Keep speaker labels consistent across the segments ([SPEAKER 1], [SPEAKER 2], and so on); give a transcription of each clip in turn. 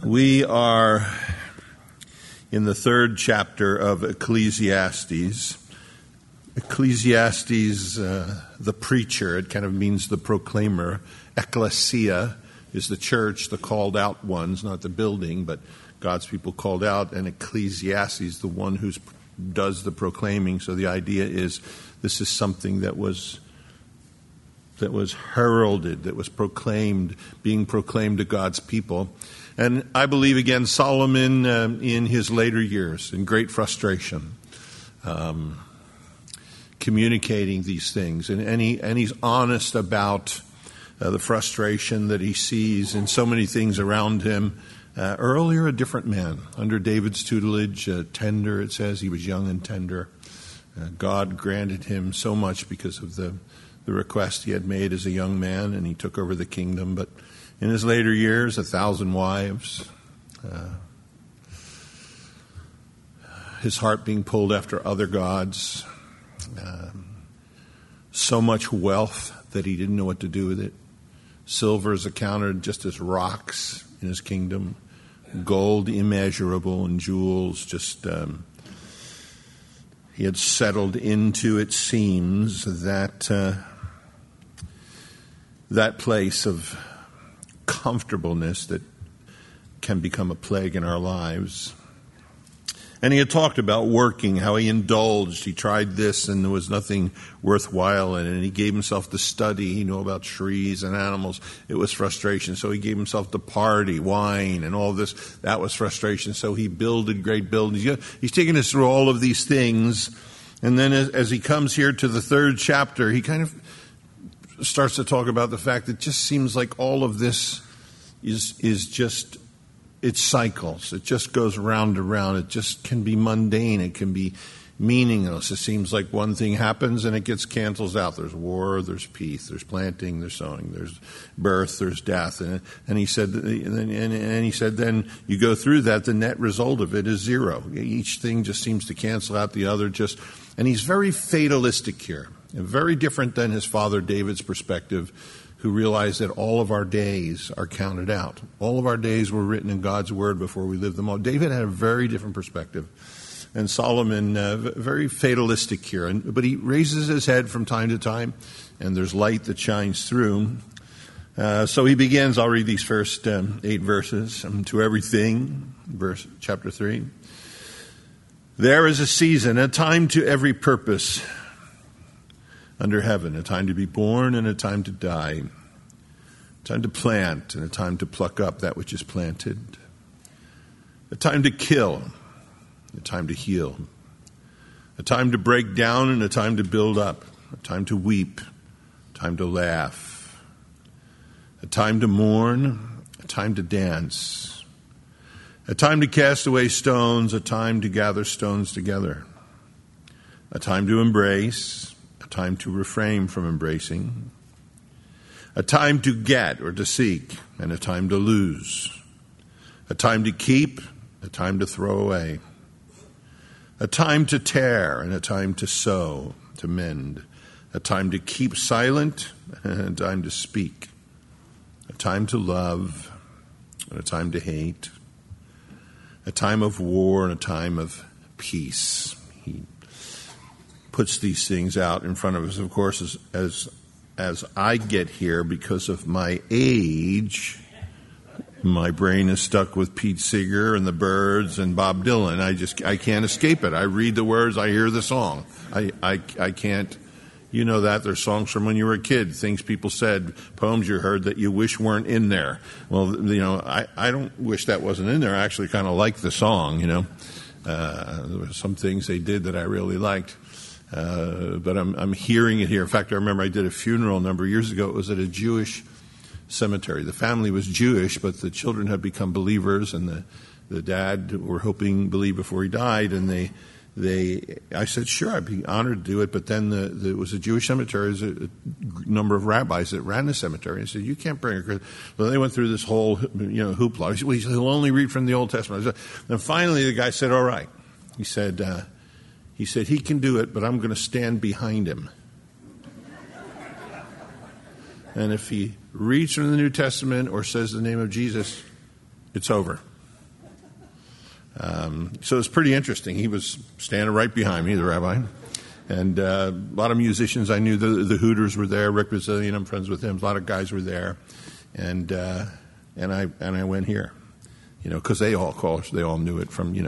[SPEAKER 1] We are in the third chapter of Ecclesiastes. Ecclesiastes, the preacher, it kind of means the proclaimer. Ecclesia is the church, the called out ones, not the building, but God's people called out. And Ecclesiastes, the one who does the proclaiming. So the idea is this is something that was heralded, that was proclaimed, being proclaimed to God's people. And I believe, again, Solomon in his later years, in great frustration, communicating these things. And he's honest about the frustration that he sees in so many things around him. Earlier, a different man, under David's tutelage, tender, it says. He was young and tender. God granted him so much because of the request he had made as a young man, and he took over the kingdom. But in his later years, 1,000 wives, his heart being pulled after other gods, so much wealth that he didn't know what to do with it. Silver is accounted just as rocks in his kingdom, gold immeasurable, and jewels just... he had settled into, it seems, that place of comfortableness that can become a plague in our lives. And he had talked about working, how he indulged. He tried this and there was nothing worthwhile in it. And he gave himself to study. He knew about trees and animals. It was frustration. So he gave himself to party, wine, and all this. That was frustration. So he builded great buildings. He's taking us through all of these things. And then as he comes here to the third chapter, he kind of starts to talk about the fact that it just seems like all of this is just, it cycles. It just goes round and round. It just can be mundane. It can be meaningless. It seems like one thing happens and it gets cancels out. There's war, there's peace, there's planting, there's sowing, there's birth, there's death. And he said, then you go through that, the net result of it is zero. Each thing just seems to cancel out the other. And he's very fatalistic here, and very different than his father David's perspective, who realized that all of our days are counted out. All of our days were written in God's word before we lived them all. David had a very different perspective. And Solomon, very fatalistic here. But he raises his head from time to time, and there's light that shines through. So he begins, I'll read these first 8 verses. To everything, chapter 3. There is a season, a time to every purpose under heaven, a time to be born and a time to die, a time to plant and a time to pluck up that which is planted, a time to kill, a time to heal, a time to break down and a time to build up, a time to weep, a time to laugh, a time to mourn, a time to dance, a time to cast away stones, a time to gather stones together, a time to embrace, a time to refrain from embracing, a time to get or to seek, and a time to lose, a time to keep, a time to throw away, a time to tear and a time to sow, to mend, a time to keep silent and a time to speak, a time to love and a time to hate, a time of war and a time of peace. He puts these things out in front of us, of course, as I get here, because of my age, my brain is stuck with Pete Seeger and the Byrds and Bob Dylan. I can't escape it. I read the words, I hear the song. I can't, you know that. There's songs from when you were a kid, things people said, poems you heard that you wish weren't in there. Well, you know, I don't wish that wasn't in there. I actually kind of like the song, you know. There were some things they did that I really liked. But I'm hearing it here. In fact, I remember I did a funeral a number of years ago. It was at a Jewish cemetery. The family was Jewish, but the children had become believers, and the dad were hoping believe before he died. And I said, sure, I'd be honored to do it. But then it was a Jewish cemetery. There was a number of rabbis that ran the cemetery. I said, you can't bring a Christian. Well, they went through this whole hoopla. He said, well, he'll only read from the Old Testament. Then finally, the guy said, all right. He said he can do it, but I'm going to stand behind him. And if he reads from the New Testament or says the name of Jesus, it's over. So it's pretty interesting. He was standing right behind me, the rabbi. And a lot of musicians I knew. The Hooters were there. Rick Bazillion, I'm friends with him. A lot of guys were there. And I went here, because they all knew it from,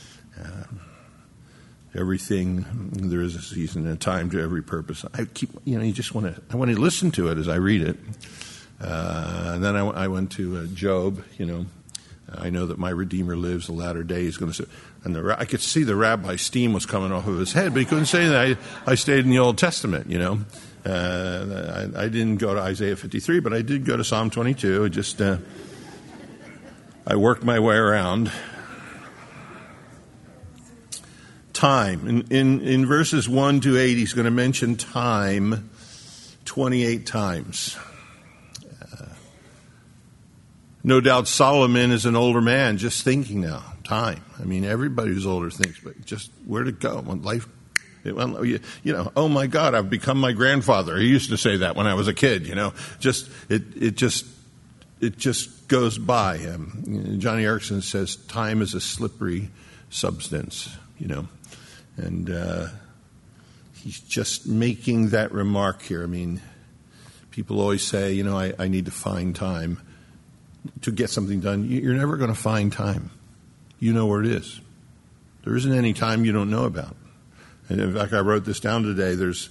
[SPEAKER 1] everything. There is a season and a time to every purpose. I keep, I want to listen to it as I read it. And then I went to Job. I know that my Redeemer lives. The latter day is going to say, and I could see the rabbi steam was coming off of his head, but he couldn't say that. I stayed in the Old Testament. I didn't go to Isaiah 53, but I did go to Psalm 22. I worked my way around. Time. In verses 1 to 8, he's going to mention time 28 times. No doubt Solomon is an older man just thinking now. Time. I mean, everybody who's older thinks, but just where'd it go? When life, oh my God, I've become my grandfather. He used to say that when I was a kid, It just goes by. Johnny Erickson says time is a slippery substance, And he's just making that remark here. I mean, people always say, I need to find time to get something done. You're never going to find time. You know where it is. There isn't any time you don't know about. And in fact, I wrote this down today. There's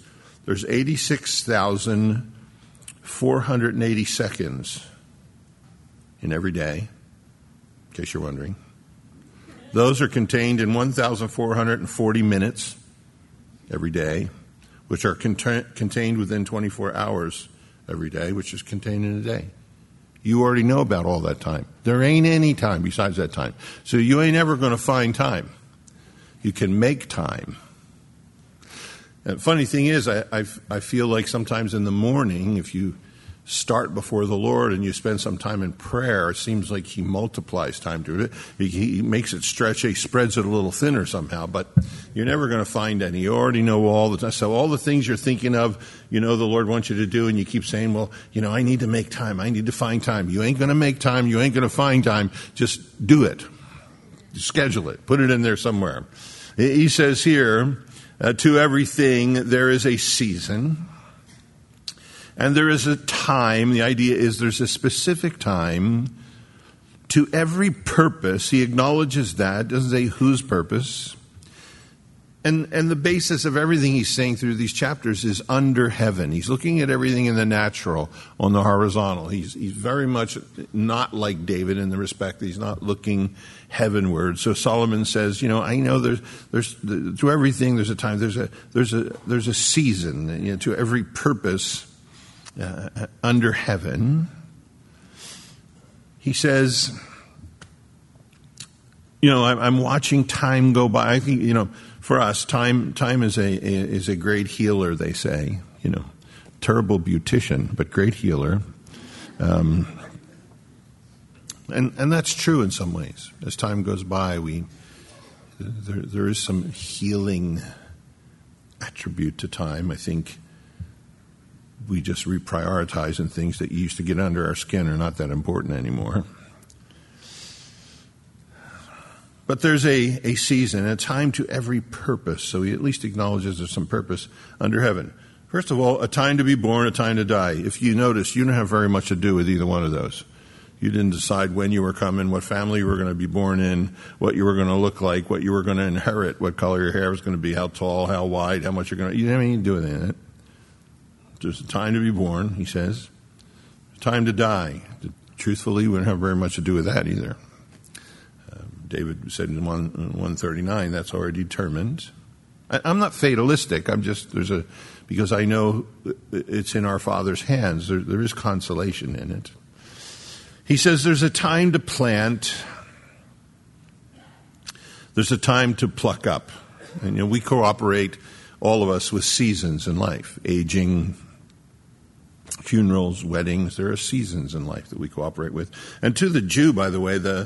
[SPEAKER 1] 86,480 seconds in every day, in case you're wondering. Those are contained in 1,440 minutes every day, which are contained within 24 hours every day, which is contained in a day. You already know about all that time. There ain't any time besides that time. So you ain't ever going to find time. You can make time. And funny thing is, I feel like sometimes in the morning, if you start before the Lord and you spend some time in prayer, it seems like He multiplies time to it. He makes it stretch. He spreads it a little thinner somehow, but you're never going to find any. You already know all the time. So all the things you're thinking of, the Lord wants you to do, and you keep saying, well, I need to make time. I need to find time. You ain't going to make time. You ain't going to find time. Just do it. Schedule it. Put it in there somewhere. He says here, to everything there is a season. And there is a time. The idea is there's a specific time to every purpose. He acknowledges that, doesn't say whose purpose. And the basis of everything he's saying through these chapters is under heaven. He's looking at everything in the natural on the horizontal. He's very much not like David in the respect that he's not looking heavenward. So Solomon says, I know there's to everything there's a time. There's a season, to every purpose. Under heaven. He says, I'm watching time go by. I think, for us, time is a great healer, they say. Terrible beautician, but great healer. And that's true in some ways. As time goes by, there is some healing attribute to time. I think we just reprioritize, and things that used to get under our skin are not that important anymore. But there's a season, a time to every purpose. So he at least acknowledges there's some purpose under heaven. First of all, a time to be born, a time to die. If you notice, you don't have very much to do with either one of those. You didn't decide when you were coming, what family you were going to be born in, what you were going to look like, what you were going to inherit, what color your hair was going to be, how tall, how wide, how much you're going to... You didn't have anything to do with any of it. There's a time to be born, he says. A time to die. Truthfully, we don't have very much to do with that either. David said in 139, that's already determined. I'm not fatalistic. Because I know it's in our Father's hands. There is consolation in it. He says there's a time to plant. There's a time to pluck up. And we cooperate, all of us, with seasons in life. Aging, funerals, weddings. There are seasons in life that we cooperate with. And to the Jew, by the way, the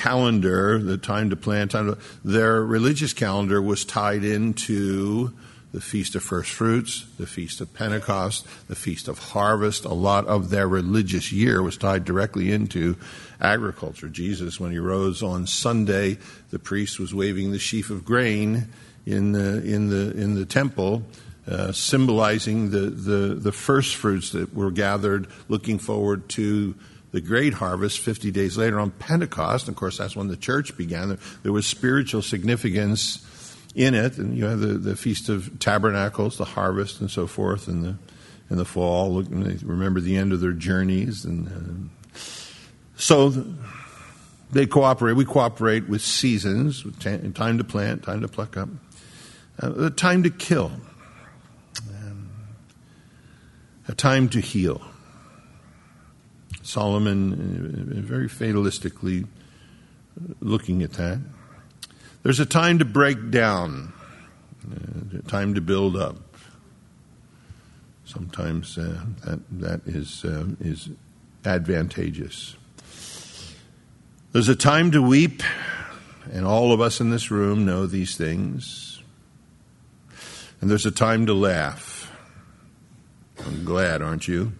[SPEAKER 1] calendar, the time to plant, their religious calendar was tied into the Feast of First Fruits, the Feast of Pentecost, the Feast of Harvest. A lot of their religious year was tied directly into agriculture. Jesus, when he rose on Sunday, the priest was waving the sheaf of grain in the temple, symbolizing the first fruits that were gathered, looking forward to the great harvest 50 days later on Pentecost. And of course, that's when the church began. There was spiritual significance in it, and you have the Feast of Tabernacles, the harvest, and so forth, in the fall. Remember the end of their journeys, and so they cooperate. We cooperate with seasons, with time to plant, time to pluck up, the time to kill, a time to heal. Solomon very fatalistically looking at that. There's a time to break down, a time to build up. Sometimes that is advantageous. There's a time to weep, and all of us in this room know these things. And there's a time to laugh. I'm glad, aren't you?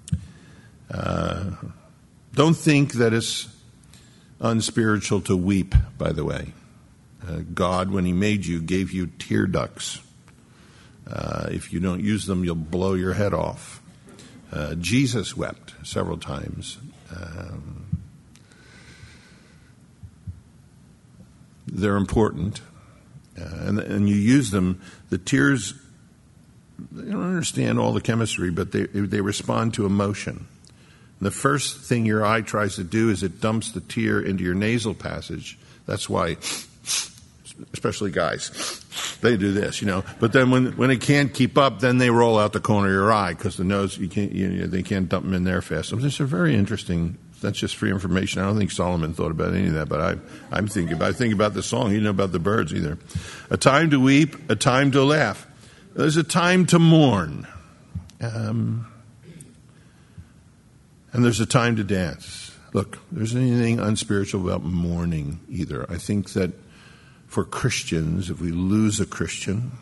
[SPEAKER 1] Don't think that it's unspiritual to weep, by the way. God, when he made you, gave you tear ducts. If you don't use them, you'll blow your head off. Jesus wept several times. They're important. And you use them. The tears, they don't understand all the chemistry, but they respond to emotion. The first thing your eye tries to do is it dumps the tear into your nasal passage. That's why, especially guys, they do this, But then when it can't keep up, then they roll out the corner of your eye because the nose, they can't dump them in there fast. So this is very interesting. That's just free information. I don't think Solomon thought about any of that, but I think about the song. He didn't know about the birds either. A time to weep, a time to laugh. There's a time to mourn. And there's a time to dance. Look, there's anything unspiritual about mourning either. I think that for Christians, if we lose a Christian,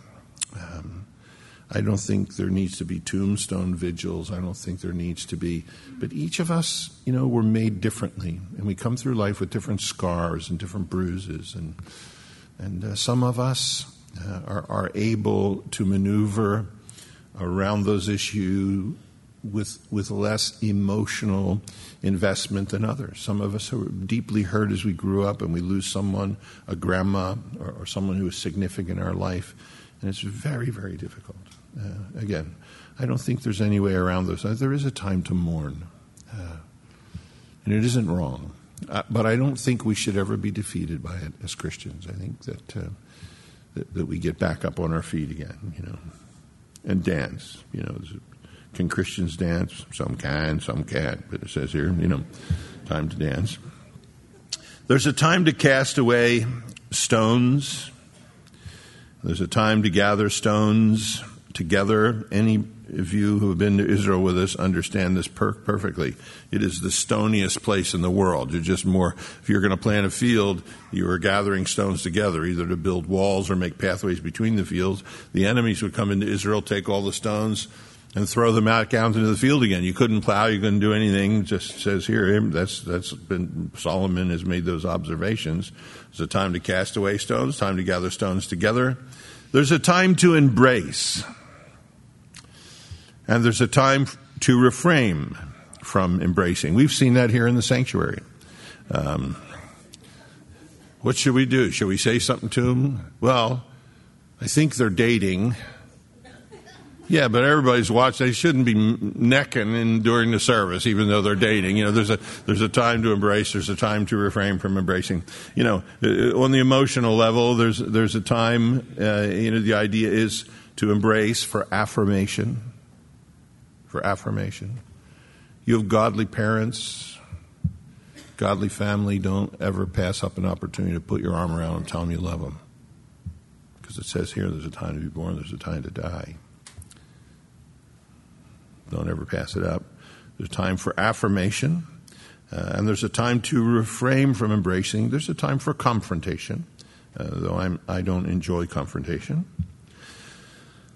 [SPEAKER 1] I don't think there needs to be tombstone vigils. I don't think there needs to be. But each of us, we're made differently. And we come through life with different scars and different bruises. And some of us are able to maneuver around those issues with less emotional investment than others. Some of us are deeply hurt as we grew up and we lose someone, a grandma, or someone who is significant in our life. And it's very, very difficult. Again, I don't think there's any way around those. There is a time to mourn. And it isn't wrong. But I don't think we should ever be defeated by it as Christians. I think that we get back up on our feet again, and dance. Can Christians dance? Some can, some can't. But it says here, time to dance. There's a time to cast away stones. There's a time to gather stones together. Any of you who have been to Israel with us understand this perfectly. It is the stoniest place in the world. You're just more, if you're going to plant a field, you are gathering stones together, either to build walls or make pathways between the fields. The enemies would come into Israel, take all the stones, and throw them out into the field again. You couldn't plow, you couldn't do anything. It just says here, that's been, Solomon has made those observations. There's a time to cast away stones, time to gather stones together. There's a time to embrace. And there's a time to refrain from embracing. We've seen that here in the sanctuary. What should we do? Should we say something to them? Well, I think they're dating. Yeah, but everybody's watching. They shouldn't be necking during the service, even though they're dating. There's a time to embrace. There's a time to refrain from embracing. On the emotional level, there's a time. The idea is to embrace for affirmation. For affirmation. You have godly parents, godly family. Don't ever pass up an opportunity to put your arm around them and tell them you love them. Because it says here, there's a time to be born, there's a time to die. Don't ever pass it up. There's a time for affirmation, and there's a time to refrain from embracing. There's a time for confrontation, though I don't enjoy confrontation.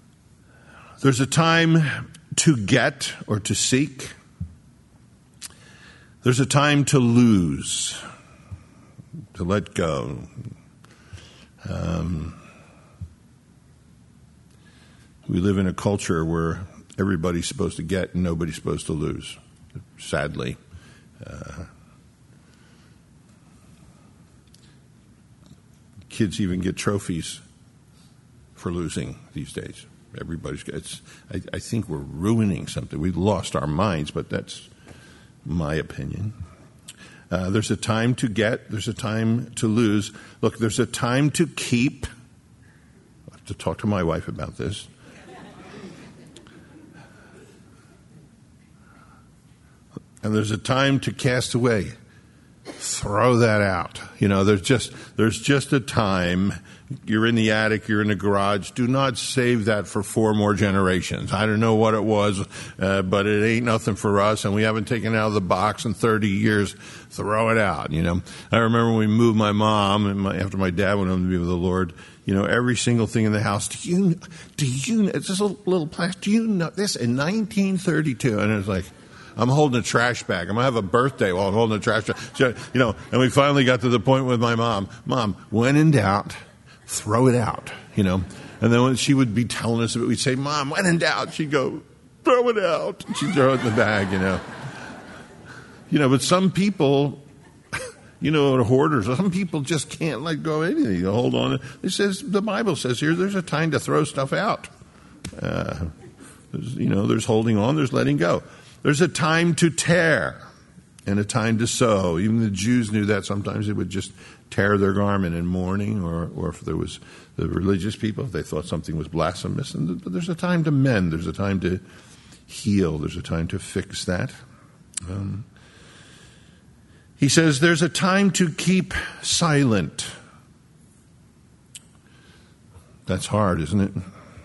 [SPEAKER 1] There's a time to get or to seek. There's a time to lose, to let go. We live in a culture where everybody's supposed to get and nobody's supposed to lose, sadly. Kids even get trophies for losing these days. I think we're ruining something. We've lost our minds, but that's my opinion. There's a time to get. There's a time to lose. Look, there's a time to keep. I have to talk to my wife about this. And there's a time to cast away. Throw that out. There's just a time. You're in the attic, you're in the garage. Do not save that for 4 more generations. I don't know what it was, but it ain't nothing for us, and we haven't taken it out of the box in 30 years. Throw it out, I remember when we moved my mom, and after my dad went home to be with the Lord, every single thing in the house. Do you, it's just a little plastic, do you know this in 1932? And it's like, I'm holding a trash bag. I'm going to have a birthday while I'm holding a trash bag. So, and we finally got to the point with my mom. Mom, when in doubt, throw it out, And then when she would be telling us, we'd say, Mom, when in doubt, she'd go, throw it out. And she'd throw it in the bag, But some people, hoarders, some people just can't let go of anything. They hold on. The Bible says here, there's a time to throw stuff out. There's holding on, there's letting go. There's a time to tear and a time to sow. Even the Jews knew that. Sometimes they would just tear their garment in mourning, or if there was the religious people, if they thought something was blasphemous. But there's a time to mend. There's a time to heal. There's a time to fix that. He says there's a time to keep silent. That's hard, isn't it?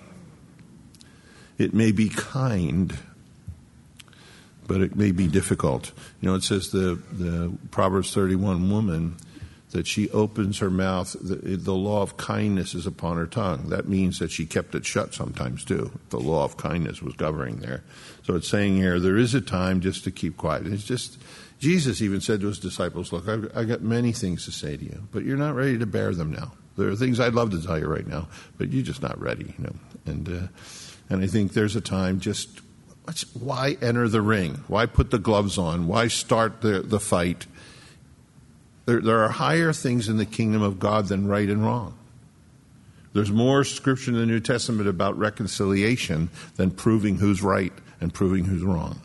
[SPEAKER 1] It may be kind, but it may be difficult. It says the Proverbs 31 woman, that she opens her mouth, the law of kindness is upon her tongue. That means that she kept it shut sometimes too. The law of kindness was governing there. So it's saying here, there is a time just to keep quiet. It's just, Jesus even said to his disciples, look, I've got many things to say to you, but you're not ready to bear them now. There are things I'd love to tell you right now, but you're just not ready, And I think there's a time just, why enter the ring? Why put the gloves on? Why start the fight? There are higher things in the kingdom of God than right and wrong. There's more scripture in the New Testament about reconciliation than proving who's right and proving who's wrong.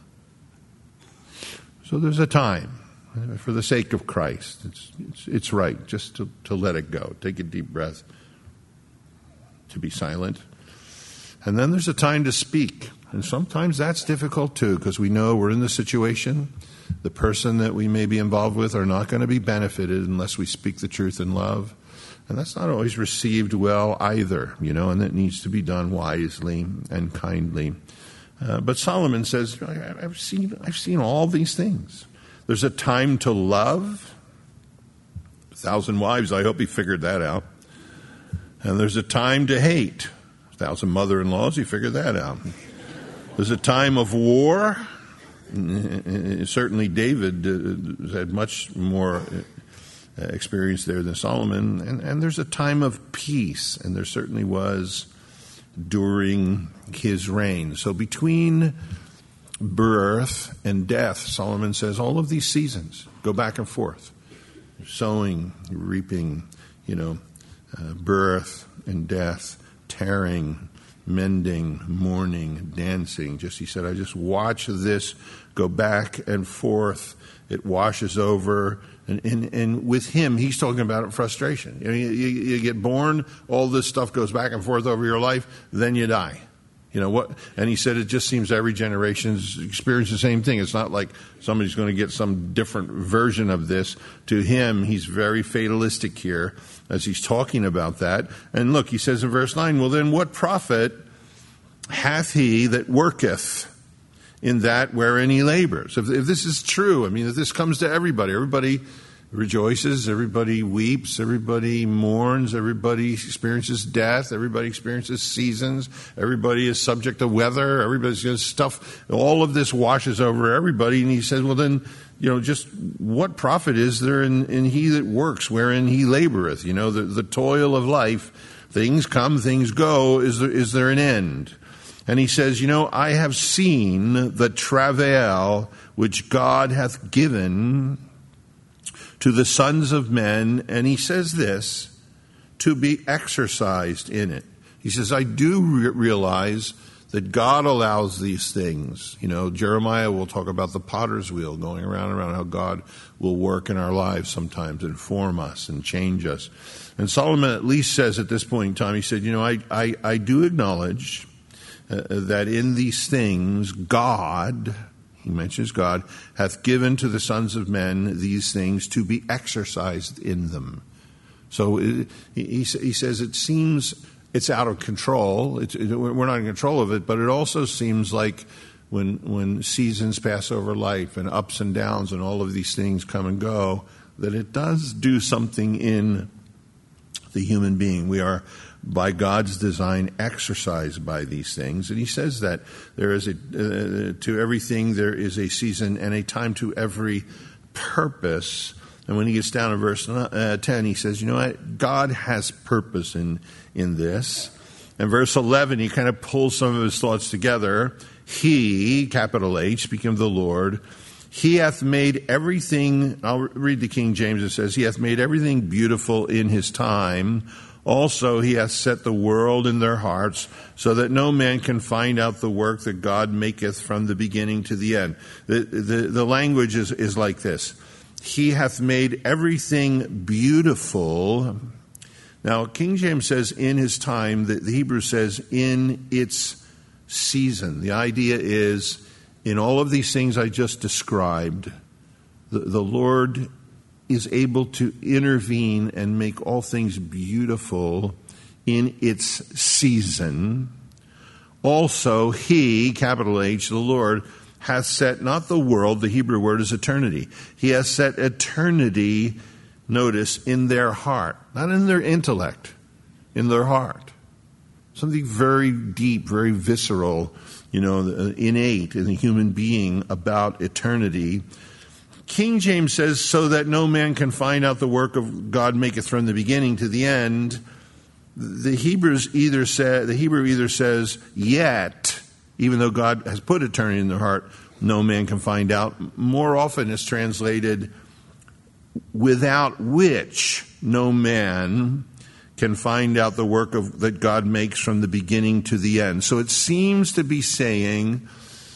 [SPEAKER 1] So there's a time, for the sake of Christ, it's right just to let it go. Take a deep breath, to be silent. And then there's a time to speak. And sometimes that's difficult too, because we know we're in the situation. The person that we may be involved with are not going to be benefited unless we speak the truth in love. And that's not always received well either, and it needs to be done wisely and kindly. But Solomon says, I've seen all these things. There's a time to love. 1,000 wives, I hope he figured that out. And there's a time to hate. 1,000 mother-in-laws, he figured that out. There's a time of war. Certainly David had much more experience there than Solomon. And there's a time of peace, and there certainly was during his reign. So between birth and death, Solomon says, all of these seasons go back and forth. Sowing, reaping, birth and death, tearing, mending, mourning, dancing. He said, I just watch this go back and forth. It washes over. And with him, he's talking about frustration. You get born, all this stuff goes back and forth over your life, then you die. What? And he said it just seems every generation's experienced the same thing. It's not like somebody's going to get some different version of this. To him, he's very fatalistic here as he's talking about that. And look, he says in verse 9, well then what profit hath he that worketh in that wherein he labors? If this is true, if this comes to everybody rejoices, everybody weeps, everybody mourns, everybody experiences death, everybody experiences seasons, everybody is subject to weather, everybody's going to stuff, all of this washes over everybody. And he says, well then, just what profit is there in he that works wherein he laboreth? The toil of life, things come, things go, is there an end? And he says, I have seen the travail which God hath given to the sons of men, and he says this, to be exercised in it. He says, I do realize that God allows these things. Jeremiah will talk about the potter's wheel going around and around, how God will work in our lives sometimes and form us and change us. And Solomon at least says at this point in time, he said, I do acknowledge that in these things God, he mentions God, hath given to the sons of men these things to be exercised in them. So he says it seems it's out of control. We're not in control of it, but it also seems like when seasons pass over life and ups and downs and all of these things come and go, that it does do something in the human being. We are, by God's design, exercised by these things. And he says that there is to everything there is a season and a time to every purpose. And when he gets down to verse 10, he says, God has purpose in this. And verse 11, he kind of pulls some of his thoughts together. He, capital H, speaking of the Lord, he hath made everything, I'll read the King James, it says, he hath made everything beautiful in his time. Also, he hath set the world in their hearts, so that no man can find out the work that God maketh from the beginning to the end. The language is like this. He hath made everything beautiful. Now, King James says in his time, the Hebrew says in its season. The idea is, in all of these things I just described, the Lord is able to intervene and make all things beautiful in its season. Also, he, capital H, the Lord, hath set not the world, the Hebrew word is eternity. He has set eternity, notice, in their heart, not in their intellect, in their heart. Something very deep, very visceral, innate in the human being about eternity. King James says, so that no man can find out the work of God maketh from the beginning to the end. The Hebrew either says, yet, even though God has put eternity in their heart, no man can find out. More often it's translated, without which no man can find out the work that God makes from the beginning to the end. So it seems to be saying,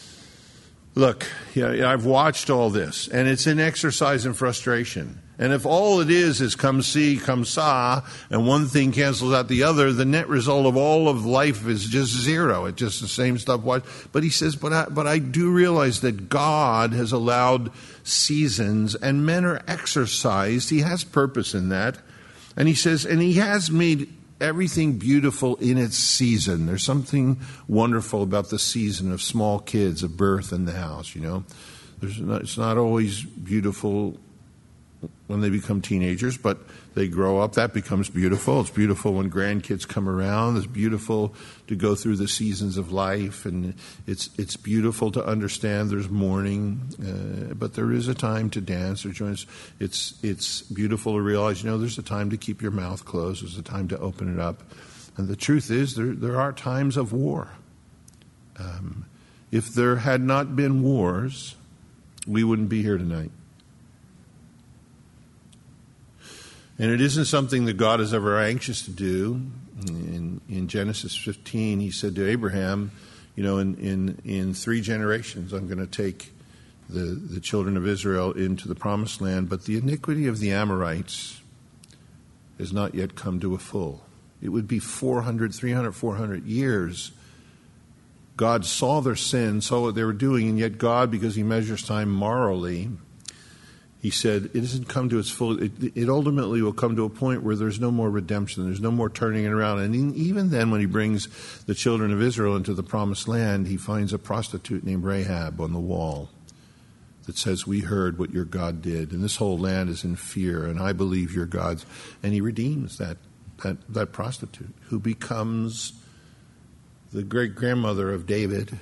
[SPEAKER 1] look, I've watched all this, and it's an exercise in frustration. And if all it is come see, come saw, and one thing cancels out the other, the net result of all of life is just zero. It's just the same stuff. But he says, but I do realize that God has allowed seasons, and men are exercised. He has purpose in that. And he says, and he has made everything beautiful in its season. There's something wonderful about the season of small kids, of birth in the house, It's not always beautiful when they become teenagers, but they grow up. That becomes beautiful. It's beautiful when grandkids come around. It's beautiful to go through the seasons of life, and it's beautiful to understand there's mourning, but there is a time to dance or join. It's beautiful to realize, there's a time to keep your mouth closed. There's a time to open it up. And the truth is, there are times of war. If there had not been wars, we wouldn't be here tonight. And it isn't something that God is ever anxious to do. In Genesis 15, he said to Abraham, in 3 generations, I'm going to take the children of Israel into the promised land, but the iniquity of the Amorites has not yet come to a full. It would be 400 years. God saw their sin, saw what they were doing, and yet God, because he measures time morally, he said, it doesn't come to its full. It ultimately will come to a point where there's no more redemption. There's no more turning it around. And even then, when he brings the children of Israel into the promised land, he finds a prostitute named Rahab on the wall. that says, we heard what your God did, and this whole land is in fear, and I believe your God's. And he redeems that prostitute who becomes the great-grandmother of David,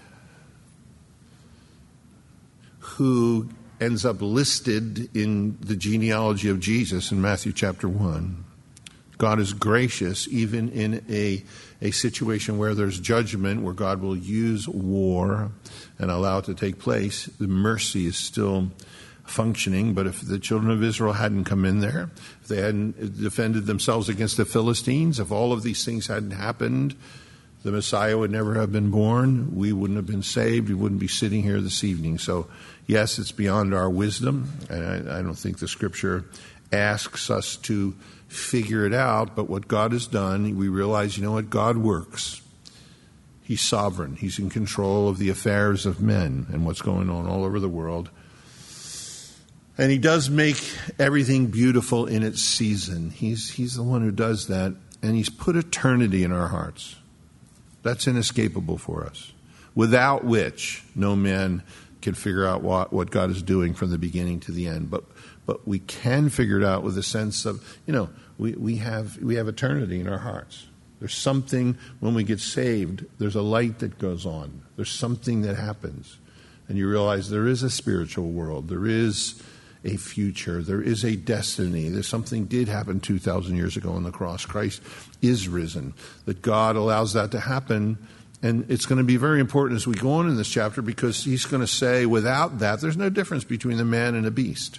[SPEAKER 1] who ends up listed in the genealogy of Jesus in Matthew chapter 1. God is gracious even in a situation where there's judgment, where God will use war and allow it to take place. The mercy is still functioning, but if the children of Israel hadn't come in there, if they hadn't defended themselves against the Philistines, if all of these things hadn't happened, the Messiah would never have been born. We wouldn't have been saved. We wouldn't be sitting here this evening. So, yes, it's beyond our wisdom, and I don't think the Scripture asks us to figure it out, but what God has done, we realize, God works. He's sovereign. He's in control of the affairs of men and what's going on all over the world. And he does make everything beautiful in its season. He's the one who does that, and he's put eternity in our hearts. That's inescapable for us, without which no man can figure out what God is doing from the beginning to the end. But we can figure it out with a sense of, we have eternity in our hearts. There's something when we get saved, there's a light that goes on. There's something that happens. And you realize there is a spiritual world. There is a future. There is a destiny. There's something did happen 2,000 years ago on the cross. Christ is risen. That God allows that to happen. And it's going to be very important as we go on in this chapter, because he's going to say without that, there's no difference between a man and a beast.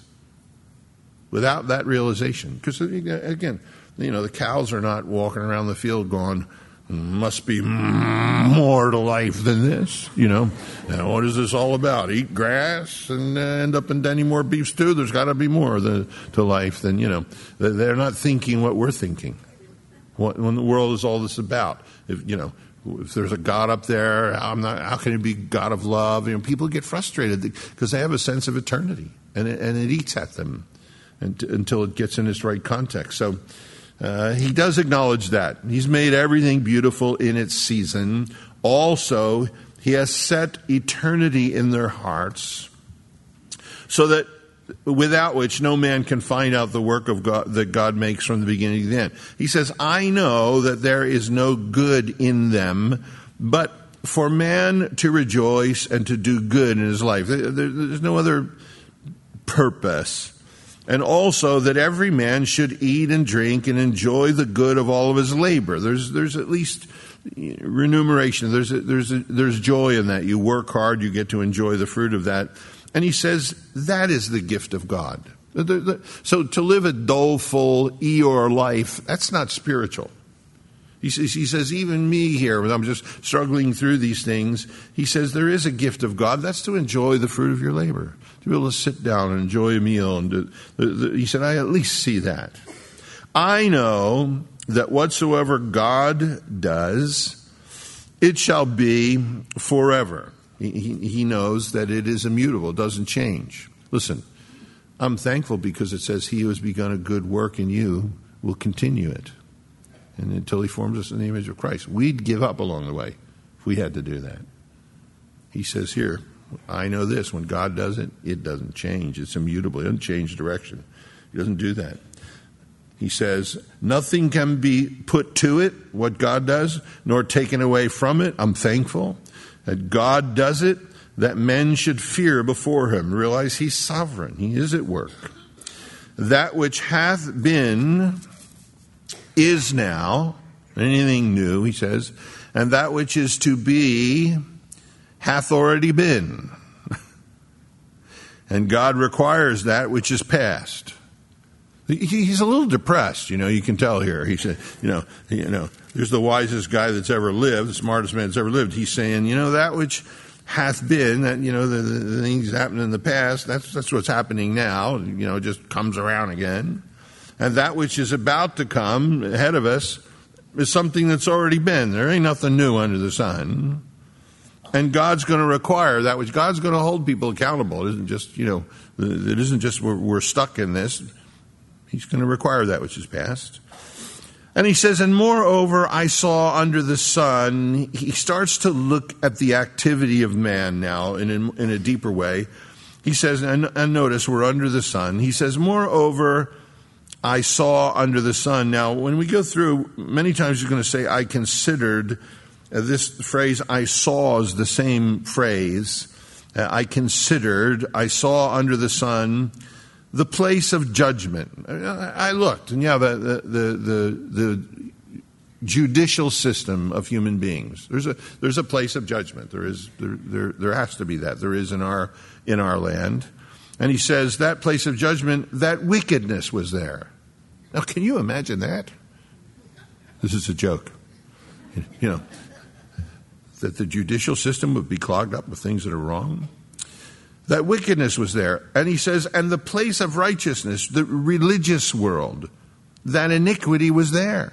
[SPEAKER 1] Without that realization. Because, again, the cows are not walking around the field going, must be more to life than this, And what is this all about? Eat grass and end up in any more beef stew? There's got to be more to life than, They're not thinking what we're thinking. When the world is all this about. If there's a God up there, how can it be God of love? People get frustrated because they have a sense of eternity, and it eats at them until it gets in its right context. So he does acknowledge that. He's made everything beautiful in its season. Also, he has set eternity in their hearts, so that without which no man can find out the work of God that God makes from the beginning to the end. He says, I know that there is no good in them, but for man to rejoice and to do good in his life. There's no other purpose. And also that every man should eat and drink and enjoy the good of all of his labor. There's at least remuneration. There's joy in that. You work hard, you get to enjoy the fruit of that. And he says that is the gift of God. So to live a doleful Eeyore life, that's not spiritual. He says, even me here, when I'm just struggling through these things, he says there is a gift of God. That's to enjoy the fruit of your labor, to be able to sit down and enjoy a meal. And he said, I at least see that. I know that whatsoever God does, it shall be forever. He knows that it is immutable, it doesn't change. Listen, I'm thankful because it says he who has begun a good work in you will continue it. And until he forms us in the image of Christ. We'd give up along the way if we had to do that. He says here, I know this, when God does it, it doesn't change. It's immutable. It doesn't change direction. He doesn't do that. He says, nothing can be put to it, what God does, nor taken away from it. I'm thankful that God does it, that men should fear before him. Realize he's sovereign. He is at work. That which hath been is now, anything new, he says, and that which is to be hath already been. And God requires that which is past. He's a little depressed, you can tell here. He said, there's the wisest guy that's ever lived, the smartest man that's ever lived. He's saying, that which hath been, that, the things that happened in the past, that's what's happening now, it just comes around again. And that which is about to come ahead of us is something that's already been. There ain't nothing new under the sun. And God's going to require that which God's going to hold people accountable. It isn't just, it isn't just we're stuck in this. He's going to require that which is past. And he says, and moreover, I saw under the sun, he starts to look at the activity of man now in a deeper way. He says, and notice we're under the sun. He says, moreover, I saw under the sun. Now, when we go through, many times he's going to say, I considered. This phrase, I saw, is the same phrase. I considered, I saw under the sun the place of judgment. I looked, and the judicial system of human beings. There's a place of judgment. There has to be that. There is in our land. And he says that place of judgment, that wickedness was there. Now, can you imagine that? This is a joke. That the judicial system would be clogged up with things that are wrong. That wickedness was there. And he says, and the place of righteousness, the religious world, that iniquity was there.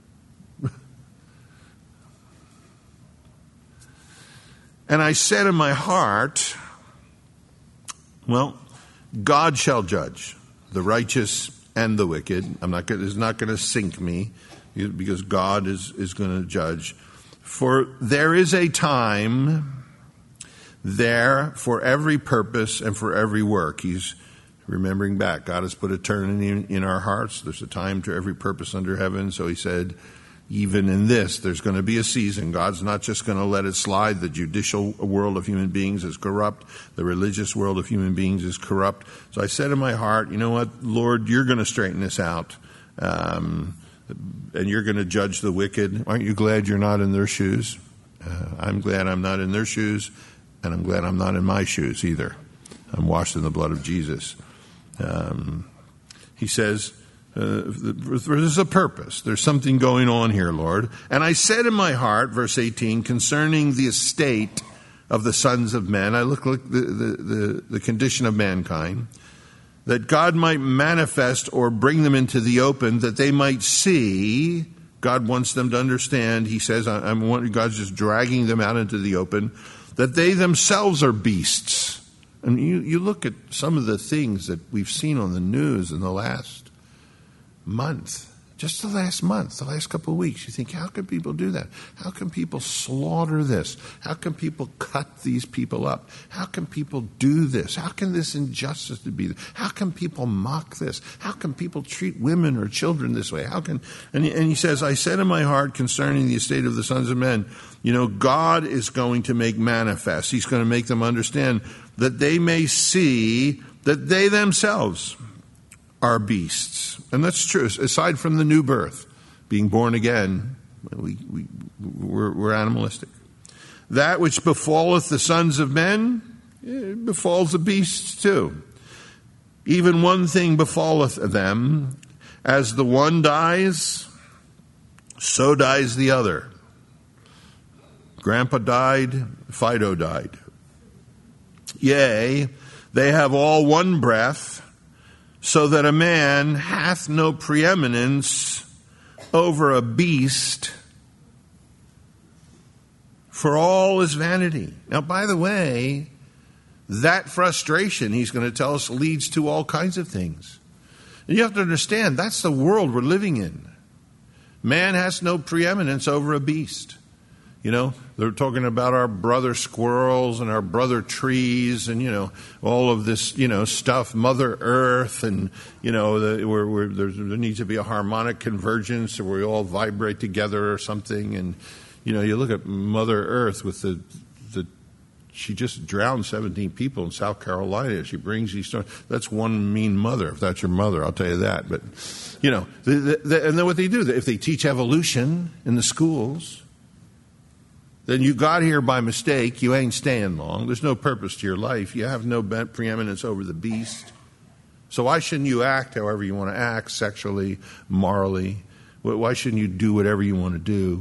[SPEAKER 1] And I said in my heart, well, God shall judge the righteous and the wicked. It's not going to sink me, because God is going to judge. For there is a time there for every purpose and for every work. He's remembering back. God has put eternity in our hearts. There's a time to every purpose under heaven. So he said, even in this, there's going to be a season. God's not just going to let it slide. The judicial world of human beings is corrupt. The religious world of human beings is corrupt. So I said in my heart, you know what, Lord, you're going to straighten this out. And you're going to judge the wicked. Aren't you glad you're not in their shoes? I'm glad I'm not in their shoes, and I'm glad I'm not in my shoes either. I'm washed in the blood of Jesus. He says, there's a purpose. There's something going on here, Lord. And I said in my heart, verse 18, concerning the estate of the sons of men, I look like the condition of mankind, that God might manifest or bring them into the open, that they might see. God wants them to understand. He says, God's just dragging them out into the open, that they themselves are beasts. And you look at some of the things that we've seen on the news in the last month, just the last month, the last couple of weeks. You think, how can people do that? How can people slaughter this? How can people cut these people up? How can people do this? How can this injustice be there? How can people mock this? How can people treat women or children this way? And he says, I said in my heart concerning the estate of the sons of men, God is going to make manifest. He's going to make them understand that they may see that they themselves are beasts. And that's true. Aside from the new birth, being born again, we're animalistic. That which befalleth the sons of men, it befalls the beasts too. Even one thing befalleth them, as the one dies, so dies the other. Grandpa died, Fido died. Yea, they have all one breath, so that a man hath no preeminence over a beast, for all is vanity. Now, by the way, that frustration, he's going to tell us, leads to all kinds of things. And you have to understand, that's the world we're living in. Man has no preeminence over a beast. They're talking about our brother squirrels and our brother trees and, all of this, stuff, Mother Earth, and, there needs to be a harmonic convergence where we all vibrate together or something. And, you look at Mother Earth with she just drowned 17 people in South Carolina. She brings these stories. That's one mean mother, if that's your mother, I'll tell you that. But, and then what they do, if they teach evolution in the schools, then you got here by mistake. You ain't staying long. There's no purpose to your life. You have no preeminence over the beast. So why shouldn't you act however you want to act, sexually, morally? Why shouldn't you do whatever you want to do?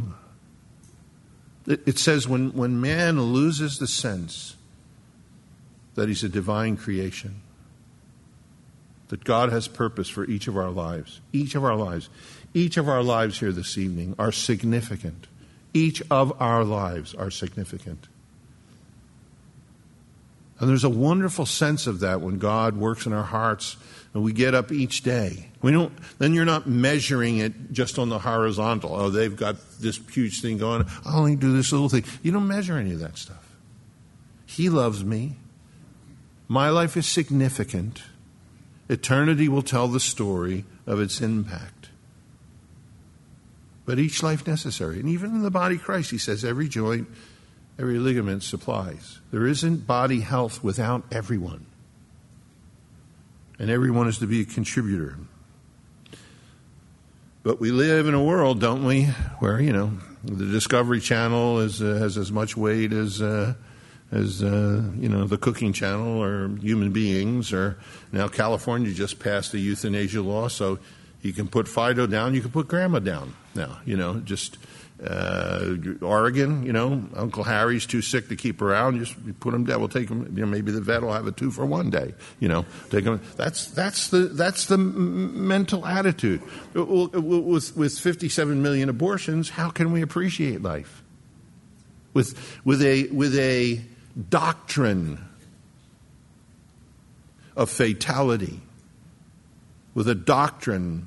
[SPEAKER 1] It says when man loses the sense that he's a divine creation, that God has purpose for each of our lives, each of our lives here this evening are significant. Each of our lives are significant. And there's a wonderful sense of that when God works in our hearts and we get up each day. Then you're not measuring it just on the horizontal. Oh, they've got this huge thing going. I'll only do this little thing. You don't measure any of that stuff. He loves me. My life is significant. Eternity will tell the story of its impact. But each life necessary. And even in the body of Christ, he says every joint, every ligament supplies. There isn't body health without everyone. And everyone is to be a contributor. But we live in a world, don't we, where, the Discovery Channel has as much weight as the Cooking Channel or human beings. Or now California just passed the euthanasia law, so you can put Fido down, you can put Grandma down now. Oregon, Uncle Harry's too sick to keep around. Just put him down. We'll take him. Maybe the vet will have a 2-for-1 day. Take him. That's the mental attitude. With 57 million abortions, how can we appreciate life? With a doctrine of fatality, with a doctrine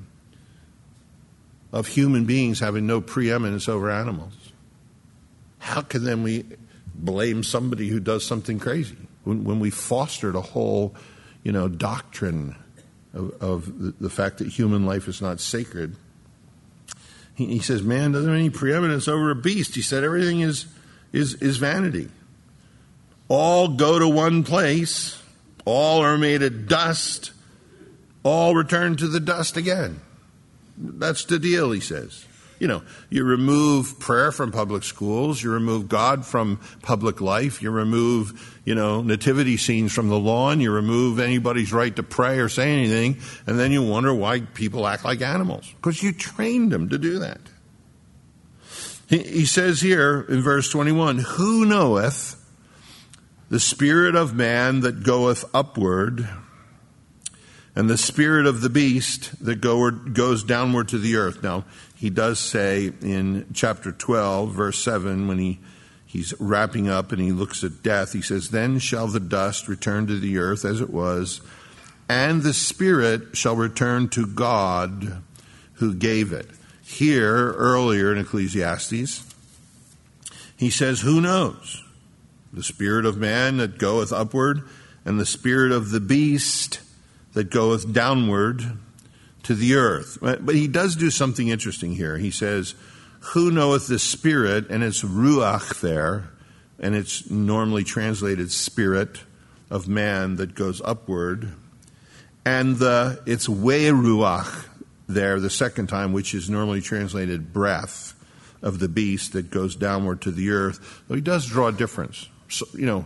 [SPEAKER 1] of human beings having no preeminence over animals. How can then we blame somebody who does something crazy when we fostered a whole, doctrine of the fact that human life is not sacred? He says, man doesn't have any preeminence over a beast. He said everything is vanity. All go to one place. All are made of dust. All return to the dust again. That's the deal, he says. You remove prayer from public schools. You remove God from public life. You remove, nativity scenes from the lawn. You remove anybody's right to pray or say anything. And then you wonder why people act like animals. Because you trained them to do that. He says here in verse 21, who knoweth the spirit of man that goeth upward, and the spirit of the beast that goes downward to the earth. Now, he does say in chapter 12, verse 7, when he's wrapping up and he looks at death, he says, then shall the dust return to the earth as it was, and the spirit shall return to God who gave it. Here, earlier in Ecclesiastes, he says, who knows? The spirit of man that goeth upward, and the spirit of the beast that goeth downward to the earth. But he does do something interesting here. He says, who knoweth the spirit, and it's ruach there, and it's normally translated spirit of man that goes upward, and it's weruach there the second time, which is normally translated breath of the beast that goes downward to the earth. Though he does draw a difference. So,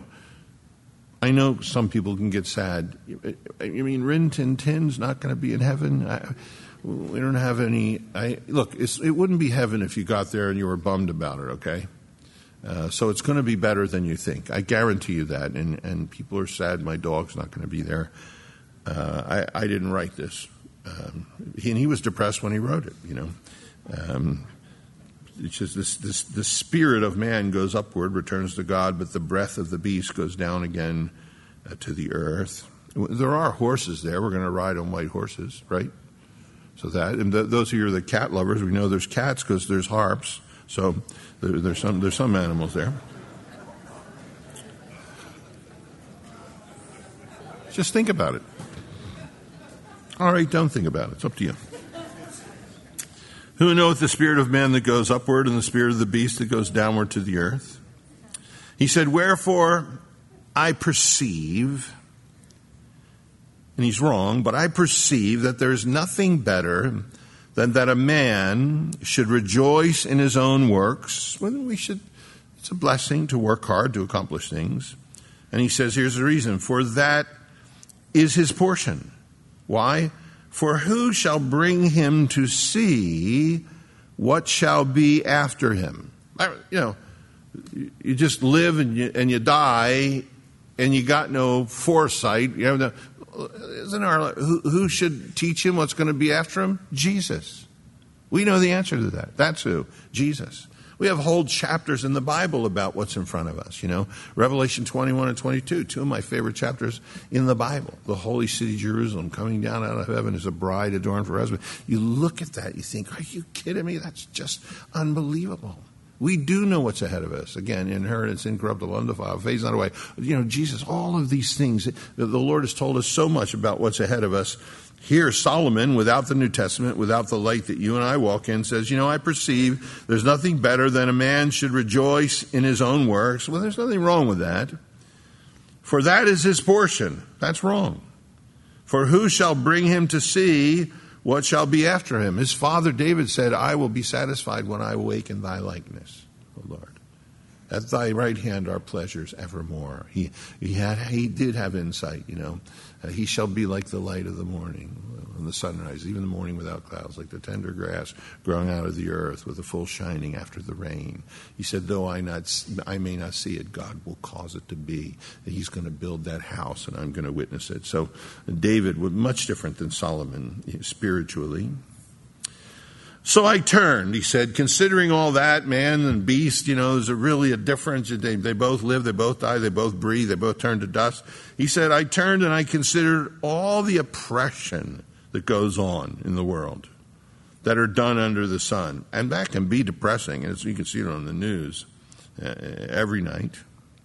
[SPEAKER 1] I know some people can get sad. Rin Tin Tin's not going to be in heaven. We don't have any. Look, it wouldn't be heaven if you got there and you were bummed about it, okay? So it's going to be better than you think. I guarantee you that. And people are sad my dog's not going to be there. I didn't write this. He was depressed when he wrote it, It's just the spirit of man goes upward, returns to God, but the breath of the beast goes down again to the earth. There are horses there. We're going to ride on white horses, right? So that, and those of you who are the cat lovers, we know there's cats because there's harps. So there's some animals there. Just think about it. All right, don't think about it. It's up to you. Who knoweth the spirit of man that goes upward, and the spirit of the beast that goes downward to the earth? He said, wherefore I perceive, and he's wrong, but I perceive that there's nothing better than that a man should rejoice in his own works. It's a blessing to work hard to accomplish things. And he says, here's the reason, for that is his portion. Why? For who shall bring him to see what shall be after him? You just live and you die, and you got no foresight. Who should teach him what's going to be after him? Jesus. We know the answer to that. That's who. Jesus. We have whole chapters in the Bible about what's in front of us, Revelation 21 and 22, two of my favorite chapters in the Bible. The holy city Jerusalem coming down out of heaven as a bride adorned for her husband. You look at that, you think, are you kidding me? That's just unbelievable. We do know what's ahead of us. Again, inheritance, incorruptible, undefiled, fades not away. Jesus, all of these things, the Lord has told us so much about what's ahead of us. Here, Solomon, without the New Testament, without the light that you and I walk in, says, I perceive there's nothing better than a man should rejoice in his own works. Well, there's nothing wrong with that. For that is his portion. That's wrong. For who shall bring him to see what shall be after him? His father David said, I will be satisfied when I awaken thy likeness, O Lord. At thy right hand are pleasures evermore. He did have insight, he shall be like the light of the morning, and the sunrise, even the morning without clouds, like the tender grass growing out of the earth with a full shining after the rain. He said, though I may not see it, God will cause it to be. He's going to build that house, and I'm going to witness it. So David was much different than Solomon spiritually. So I turned, he said, considering all that, man and beast, there's really a difference. They both live, they both die, they both breathe, they both turn to dust. He said, I turned and I considered all the oppression that goes on in the world that are done under the sun. And that can be depressing, as you can see it on the news every night.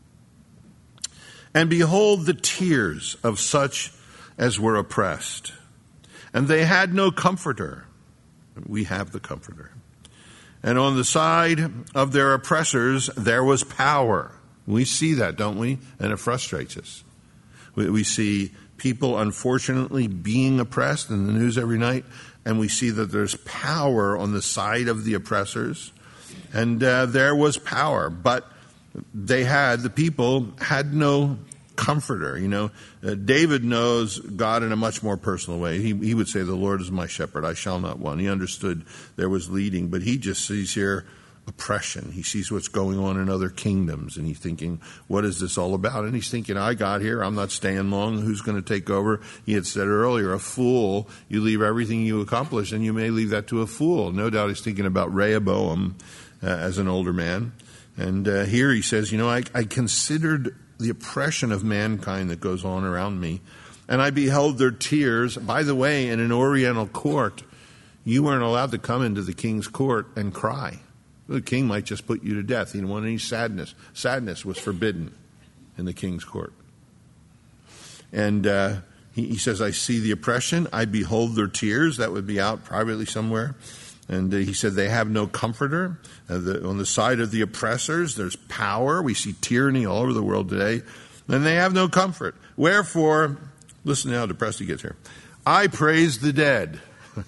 [SPEAKER 1] And behold the tears of such as were oppressed. And they had no comforter. We have the comforter. And on the side of their oppressors, there was power. We see that, don't we? And it frustrates us. We see people, unfortunately, being oppressed in the news every night, and we see that there's power on the side of the oppressors. And there was power, but the people had no comforter. David knows God in a much more personal way. He would say, the Lord is my shepherd, I shall not want. He understood there was leading, but he just sees here oppression. He sees what's going on in other kingdoms, and he's thinking, what is this all about? And he's thinking, I got here, I'm not staying long, who's going to take over? He had said earlier, a fool, you leave everything you accomplish, and you may leave that to a fool. No doubt he's thinking about Rehoboam as an older man. And here he says, I considered the oppression of mankind that goes on around me, and I beheld their tears. By the way, in an Oriental court, you weren't allowed to come into the king's court and cry. The king might just put you to death. He didn't want any sadness. Sadness was forbidden in the king's court. And he says, I see the oppression, I behold their tears. That would be out privately somewhere. And he said they have no comforter. On the side of the oppressors, there's power. We see tyranny all over the world today. And they have no comfort. Wherefore, listen to how depressed he gets here. I praise the dead.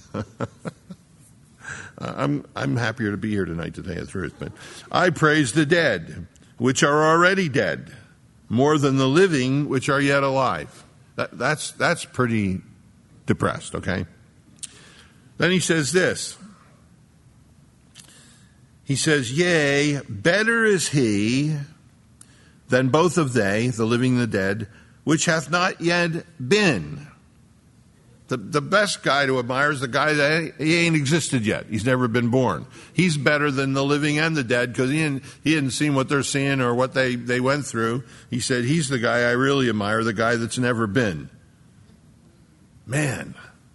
[SPEAKER 1] I'm happier to be here tonight, to tell you the truth. But I praise the dead, which are already dead, more than the living, which are yet alive. That's pretty depressed, okay? Then he says this. He says, yea, better is he than both of they, the living and the dead, which hath not yet been. The best guy to admire is the guy that he ain't existed yet. He's never been born. He's better than the living and the dead because he hadn't seen what they're seeing or what they went through. He said, he's the guy I really admire, the guy that's never been. Man.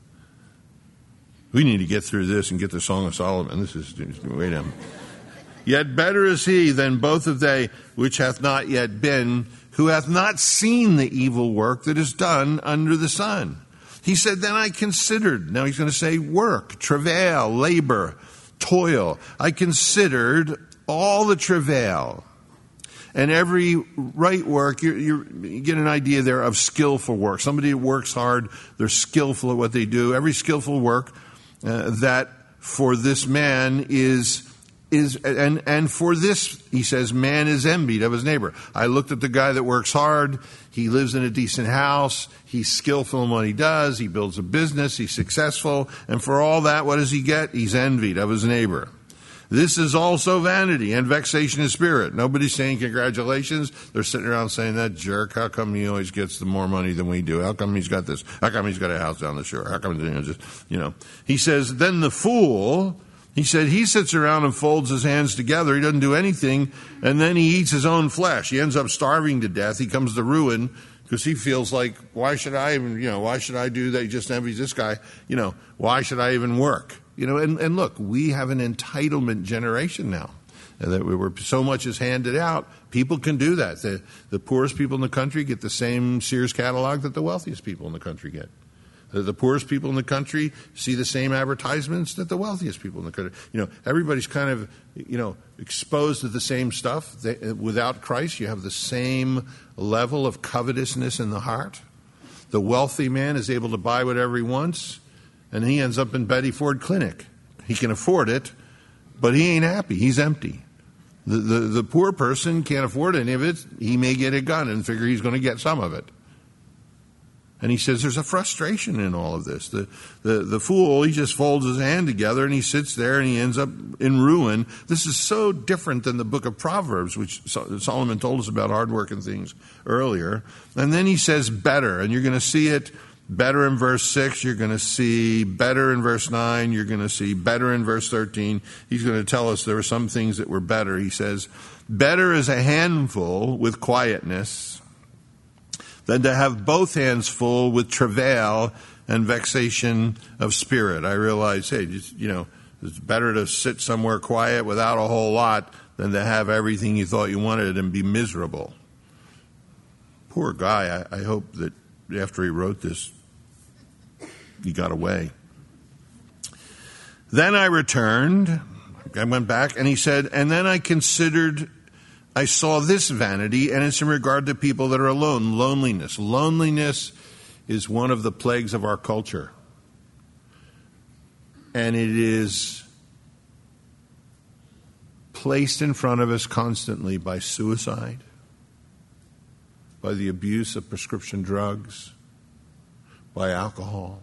[SPEAKER 1] We need to get through this and get the Song of Solomon. This is, wait a minute. Yet better is he than both of they which hath not yet been, who hath not seen the evil work that is done under the sun. He said, then I considered, now he's going to say work, travail, labor, toil. I considered all the travail and every right work. You get an idea there of skillful work. Somebody who works hard, they're skillful at what they do. Every skillful work that for this man is and for this, he says, man is envied of his neighbor. I looked at the guy that works hard. He lives in a decent house. He's skillful in what he does. He builds a business. He's successful. And for all that, what does he get? He's envied of his neighbor. This is also vanity and vexation of spirit. Nobody's saying congratulations. They're sitting around saying, that jerk, how come he always gets the more money than we do? How come he's got this? How come he's got a house down the shore? How come, He says, then the fool, he said, he sits around and folds his hands together. He doesn't do anything. And then he eats his own flesh. He ends up starving to death. He comes to ruin because he feels like, why should I even, why should I do that? He just envies this guy. Why should I even work? And look, we have an entitlement generation now. that where so much is handed out, people can do that. The poorest people in the country get the same Sears catalog that the wealthiest people in the country get. The poorest people in the country see the same advertisements that the wealthiest people in the country. Everybody's kind of, exposed to the same stuff. Without Christ, you have the same level of covetousness in the heart. The wealthy man is able to buy whatever he wants, and he ends up in Betty Ford Clinic. He can afford it, but he ain't happy. He's empty. The poor person can't afford any of it. He may get a gun and figure he's going to get some of it. And he says there's a frustration in all of this. The fool, he just folds his hand together and he sits there and he ends up in ruin. This is so different than the book of Proverbs, which Solomon told us about hard work and things earlier. And then he says better, and you're going to see it better in verse 6. You're going to see better in verse 9. You're going to see better in verse 13. He's going to tell us there were some things that were better. He says, better is a handful with quietness than to have both hands full with travail and vexation of spirit. I realize, it's better to sit somewhere quiet without a whole lot than to have everything you thought you wanted and be miserable. Poor guy. I hope that after he wrote this, he got away. Then I returned. I went back, and he said, and then I saw this vanity, and it's in regard to people that are alone. Loneliness. Loneliness is one of the plagues of our culture. And it is placed in front of us constantly by suicide, by the abuse of prescription drugs, by alcohol,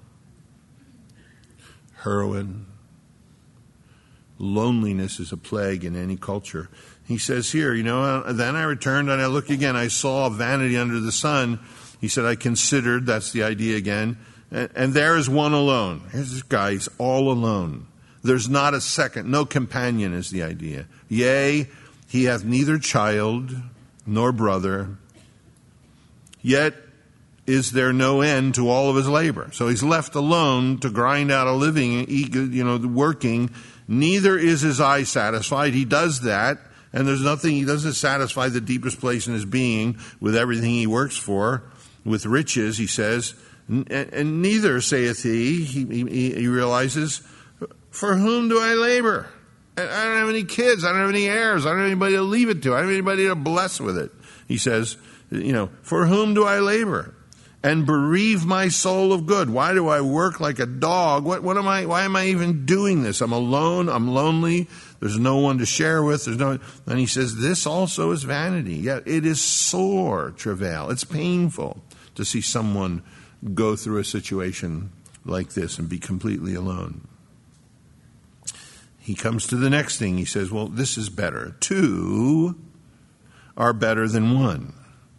[SPEAKER 1] heroin. Loneliness is a plague in any culture. He says here, then I returned and I looked again. I saw vanity under the sun. He said, I considered, that's the idea again, and there is one alone. Here's this guy, he's all alone. There's not a second, no companion is the idea. Yea, he hath neither child nor brother, yet is there no end to all of his labor. So he's left alone to grind out a living, working. Neither is his eye satisfied. He does that. And there's nothing, he doesn't satisfy the deepest place in his being with everything he works for, with riches, he says. And neither, saith he realizes, for whom do I labor? I don't have any kids. I don't have any heirs. I don't have anybody to leave it to. I don't have anybody to bless with it. He says, for whom do I labor? And bereave my soul of good. Why do I work like a dog? Why am I even doing this? I'm alone. I'm lonely. There's no one to share with. And he says, this also is vanity. Yet it is sore travail. It's painful to see someone go through a situation like this and be completely alone. He comes to the next thing. He says, well, this is better. Two are better than one.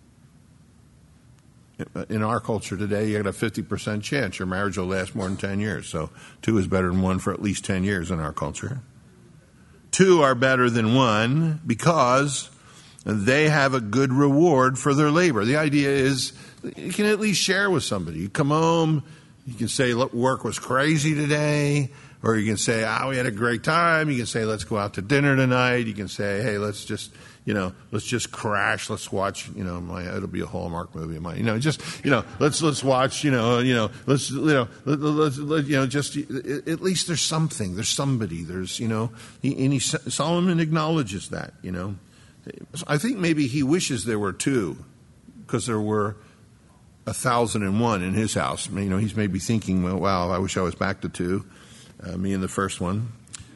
[SPEAKER 1] In our culture today, you got a 50% chance your marriage will last more than 10 years. So 2 is better than 1 for at least 10 years in our culture. 2 are better than 1 because they have a good reward for their labor. The idea is you can at least share with somebody. You come home, you can say, look, work was crazy today. Or you can say, we had a great time. You can say, let's go out to dinner tonight. You can say, hey, let's just crash. Let's watch, it'll be a Hallmark movie of mine. Let's watch, just, at least there's something. There's somebody. There's, Solomon acknowledges that, I think maybe he wishes there were 2 because there were 1,001 in his house. He's maybe thinking, well, wow, I wish I was back to 2. Me and the first one.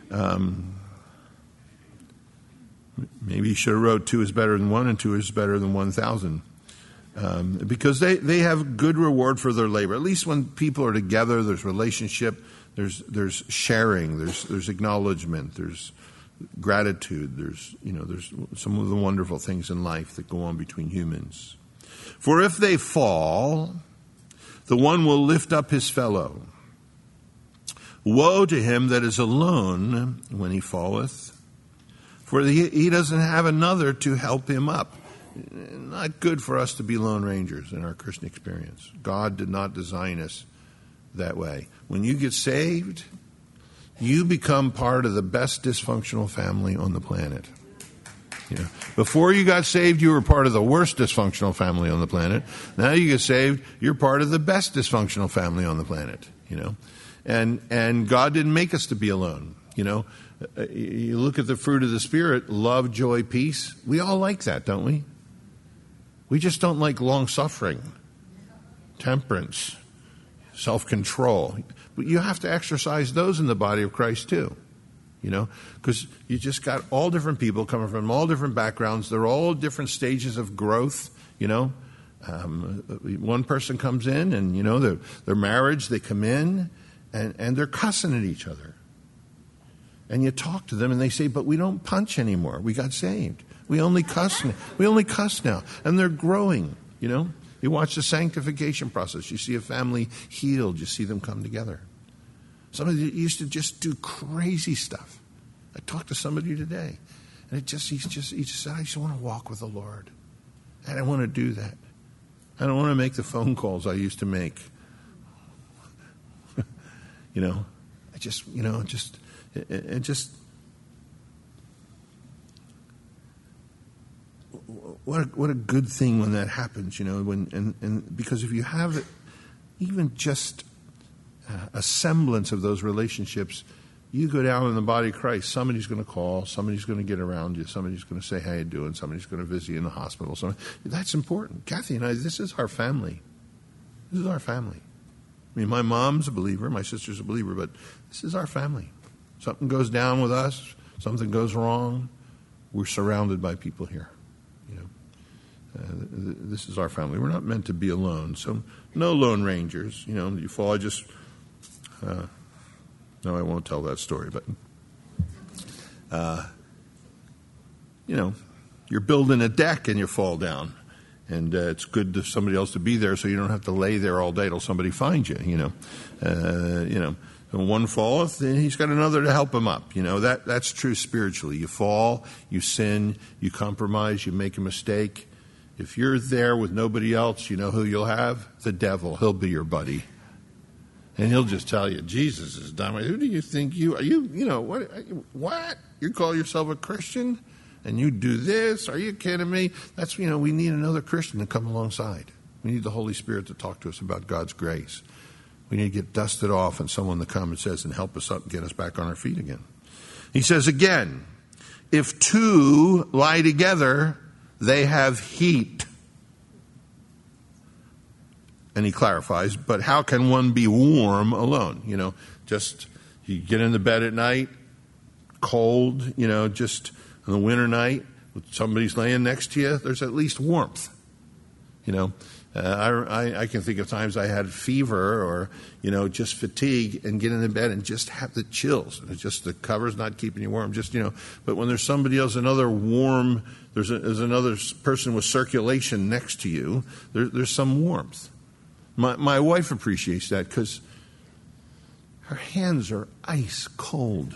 [SPEAKER 1] Maybe he should have wrote 2 is better than 1 and 2 is better than 1,000. Because they have good reward for their labor. At least when people are together, there's relationship, there's sharing, there's acknowledgement, there's gratitude, there's some of the wonderful things in life that go on between humans. For if they fall, the one will lift up his fellow. Woe to him that is alone when he falleth, for he doesn't have another to help him up. Not good for us to be lone rangers in our Christian experience. God did not design us that way. When you get saved, you become part of the best dysfunctional family on the planet. You know, before you got saved, you were part of the worst dysfunctional family on the planet. Now you get saved, you're part of the best dysfunctional family on the planet. You know, and God didn't make us to be alone. You know, you look at the fruit of the Spirit: love, joy, peace. We all like that, don't we? We just don't like long suffering, temperance, self-control. But you have to exercise those in the body of Christ too. You know, because you just got all different people coming from all different backgrounds. They're all different stages of growth. You know, one person comes in and, you know, their marriage, they come in and they're cussing at each other. And you talk to them and they say, but we don't punch anymore. We got saved. We only cuss now. We only cuss now. And they're growing, you know. You watch the sanctification process. You see a family healed. You see them come together. Somebody used to just do crazy stuff. I talked to somebody today, and he just said, I just want to walk with the Lord. And I want to do that. I don't want to make the phone calls I used to make. You know, what a good thing when that happens, you know, and because if you have it, even just a semblance of those relationships, you go down in the body of Christ, somebody's going to call, somebody's going to get around you, somebody's going to say, how you doing, somebody's going to visit you in the hospital. That's important. Kathy and I, this is our family. This is our family. I mean, my mom's a believer, my sister's a believer, but this is our family. Something goes down with us, something goes wrong, we're surrounded by people here. You know, this is our family. We're not meant to be alone. So no lone rangers. You know, you fall, no, I won't tell that story, but, you know, you're building a deck and you fall down. And it's good for somebody else to be there so you don't have to lay there all day till somebody finds you, you know. When one falleth, then he's got another to help him up. You know, that's true spiritually. You fall, you sin, you compromise, you make a mistake. If you're there with nobody else, you know who you'll have? The devil. He'll be your buddy. And he'll just tell you, Jesus is done. Who do you think you are? You know, what? You call yourself a Christian and you do this? Are you kidding me? That's, you know, we need another Christian to come alongside. We need the Holy Spirit to talk to us about God's grace. We need to get dusted off and someone to come and says, and help us up and get us back on our feet again. He says again, if two lie together, they have heat. And he clarifies, but how can one be warm alone? You know, just you get into bed at night, cold, you know, just on the winter night, somebody's laying next to you, there's at least warmth. You know, I can think of times I had fever or, you know, just fatigue and get into bed and just have the chills. It's just the cover's not keeping you warm. Just, you know, but when there's somebody else, another warm, there's another person with circulation next to you, there's some warmth. My wife appreciates that because her hands are ice cold.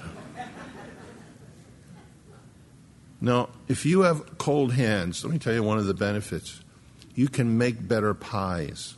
[SPEAKER 1] Now, if you have cold hands, let me tell you one of the benefits. You can make better pies.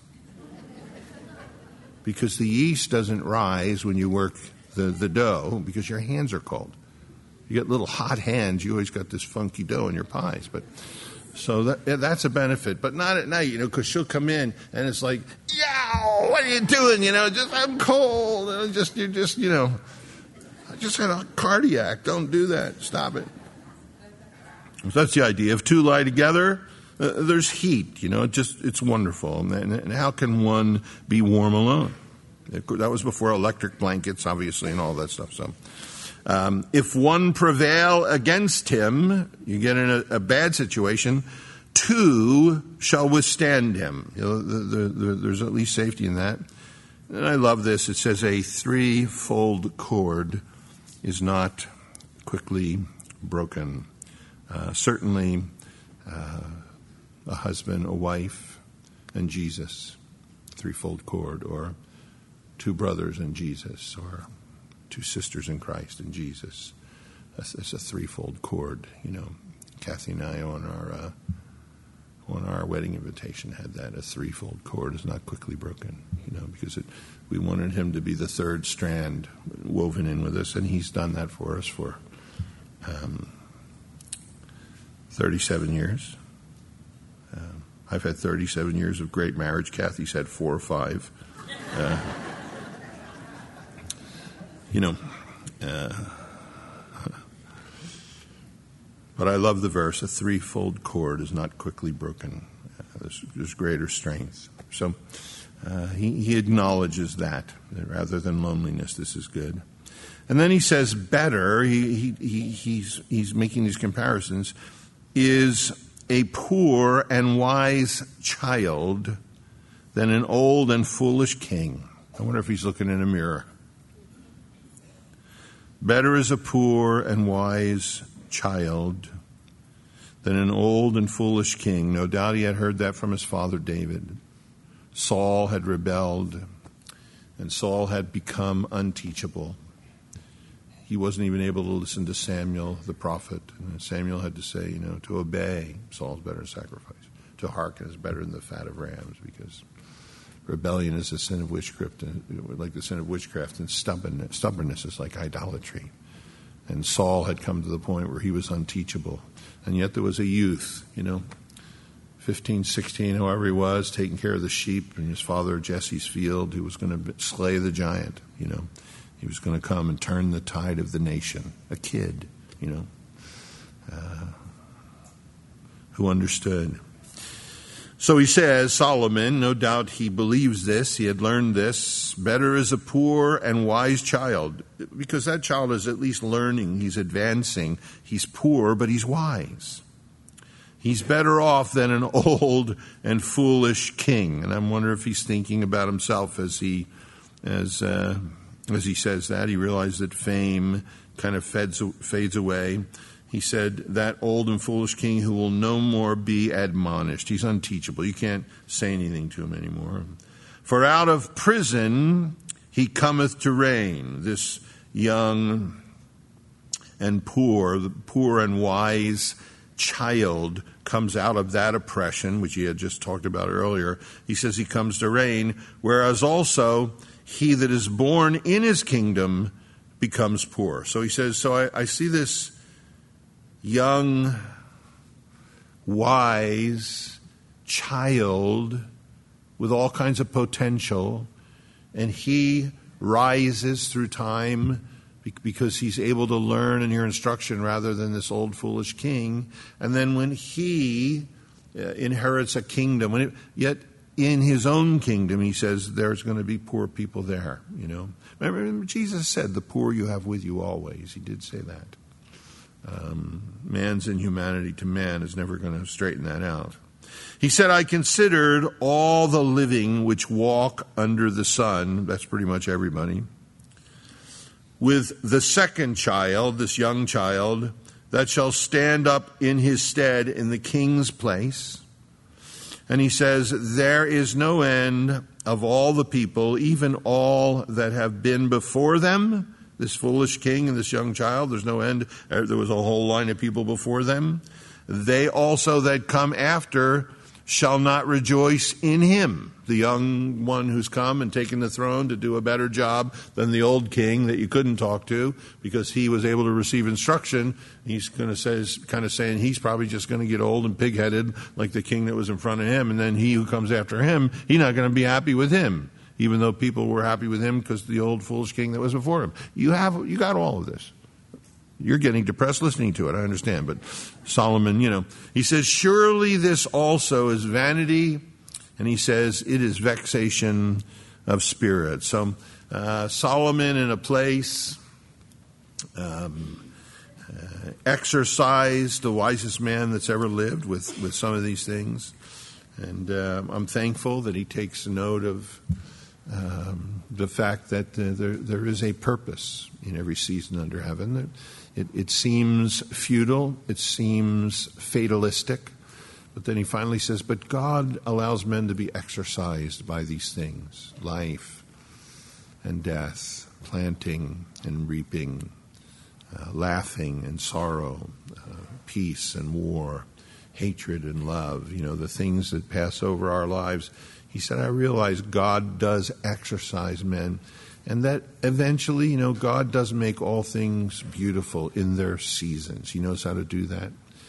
[SPEAKER 1] Because the yeast doesn't rise when you work the dough because your hands are cold. You get little hot hands, you always got this funky dough in your pies. But so that's a benefit, but not at night, you know, because she'll come in and it's like, yow, what are you doing? You know, I'm cold. And you're just, you know, I just had a cardiac. Don't do that. Stop it. So that's the idea. If two lie together, there's heat. You know, it's wonderful. And how can one be warm alone? That was before electric blankets, obviously, and all that stuff. So. If one prevail against him, you get in a bad situation, two shall withstand him. You know, there's at least safety in that. And I love this. It says a threefold cord is not quickly broken. Certainly a husband, a wife, and Jesus, threefold cord, or two brothers and Jesus, or two sisters in Christ and Jesus. That's a threefold cord. You know, Kathy and I on our wedding invitation had that. A threefold cord is not quickly broken. You know, because we wanted him to be the third strand woven in with us, and he's done that for us for 37 years. I've had 37 years of great marriage. Kathy's had 4 or 5. But I love the verse, a threefold cord is not quickly broken. There's greater strength. So he acknowledges that rather than loneliness, this is good. And then he says better, he's making these comparisons, is a poor and wise child than an old and foolish king. I wonder if he's looking in a mirror. Better is a poor and wise child than an old and foolish king. No doubt he had heard that from his father David. Saul had rebelled, and Saul had become unteachable. He wasn't even able to listen to Samuel, the prophet. And Samuel had to say, to obey Saul's better than sacrifice. To hearken is better than the fat of rams, because rebellion is a sin of witchcraft, like the sin of witchcraft, and stubbornness is like idolatry. And Saul had come to the point where he was unteachable. And yet there was a youth, 15, 16, however he was, taking care of the sheep in his father Jesse's field, who was going to slay the giant, He was going to come and turn the tide of the nation. A kid, who understood. So he says, Solomon, no doubt he believes this, he had learned this, better is a poor and wise child, because that child is at least learning, he's advancing, he's poor, but he's wise. He's better off than an old and foolish king. And I wonder if he's thinking about himself as he says that. He realized that fame kind of fades away. He said, that old and foolish king who will no more be admonished. He's unteachable. You can't say anything to him anymore. For out of prison he cometh to reign. This young and poor and wise child comes out of that oppression, which he had just talked about earlier. He says he comes to reign, whereas also he that is born in his kingdom becomes poor. So he says, so I see this young, wise child with all kinds of potential, and he rises through time because he's able to learn and hear instruction rather than this old foolish king. And then when he inherits a kingdom, yet in his own kingdom, he says there's going to be poor people there, Remember, Jesus said, the poor you have with you always. He did say that. Man's inhumanity to man is never going to straighten that out. He said, I considered all the living which walk under the sun, that's pretty much everybody, with the second child, this young child, that shall stand up in his stead in the king's place. And he says, there is no end of all the people, even all that have been before them, this foolish king and this young child, there's no end. There was a whole line of people before them. They also that come after shall not rejoice in him. The young one who's come and taken the throne to do a better job than the old king that you couldn't talk to because he was able to receive instruction. He's going to say, kind of saying he's probably just going to get old and pig-headed like the king that was in front of him. And then he who comes after him, he's not going to be happy with him, even though people were happy with him because the old foolish king that was before him. You got all of this. You're getting depressed listening to it, I understand. But Solomon, he says, surely this also is vanity. And he says, it is vexation of spirit. So Solomon in a place exercised, the wisest man that's ever lived with some of these things. And I'm thankful that he takes note of the fact that there is a purpose in every season under heaven. It seems futile, it seems fatalistic, but then he finally says, but God allows men to be exercised by these things, life and death, planting and reaping, laughing and sorrow, peace and war, hatred and love, the things that pass over our lives. He said, I realize God does exercise men, and that eventually, God does make all things beautiful in their seasons. He knows how to do that.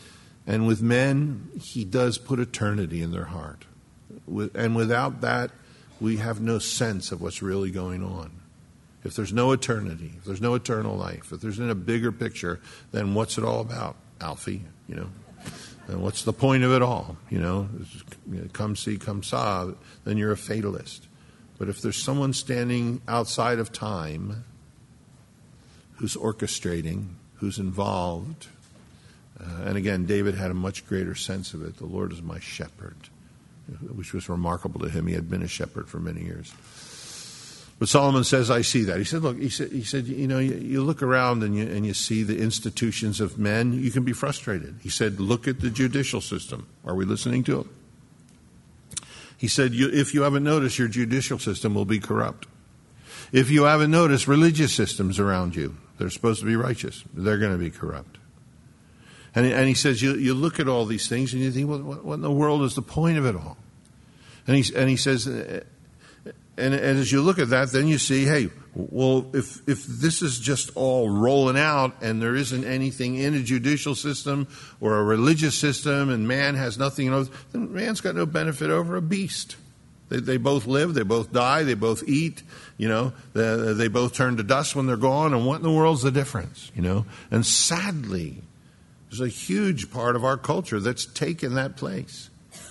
[SPEAKER 1] And with men, he does put eternity in their heart. And without that, we have no sense of what's really going on. If there's no eternity, if there's no eternal life, if there's in a bigger picture, then what's it all about, Alfie? And what's the point of it all? Come see, come saw, then you're a fatalist. But if there's someone standing outside of time who's orchestrating, who's involved, and again, David had a much greater sense of it. The Lord is my shepherd, which was remarkable to him. He had been a shepherd for many years. But Solomon says, I see that. He said, look, you look around and you see the institutions of men, you can be frustrated. He said, look at the judicial system. Are we listening to him? He said, if you haven't noticed, your judicial system will be corrupt. If you haven't noticed, religious systems around you, they're supposed to be righteous, they're going to be corrupt. And he says, you look at all these things and you think, what in the world is the point of it all? And he says, and as you look at that, then you see, hey, well, if this is just all rolling out and there isn't anything in a judicial system or a religious system and man has nothing, then man's got no benefit over a beast. They both live, they both die, they both eat, they both turn to dust when they're gone, and what in the world's the difference, And sadly, there's a huge part of our culture that's taken that place.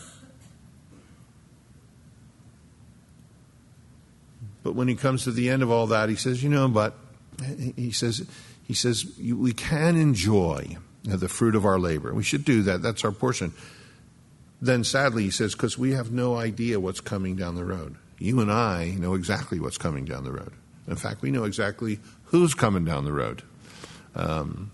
[SPEAKER 1] But when he comes to the end of all that, he says, we can enjoy the fruit of our labor. We should do that. That's our portion. Then sadly, he says, because we have no idea what's coming down the road. You and I know exactly what's coming down the road. In fact, we know exactly who's coming down the road. And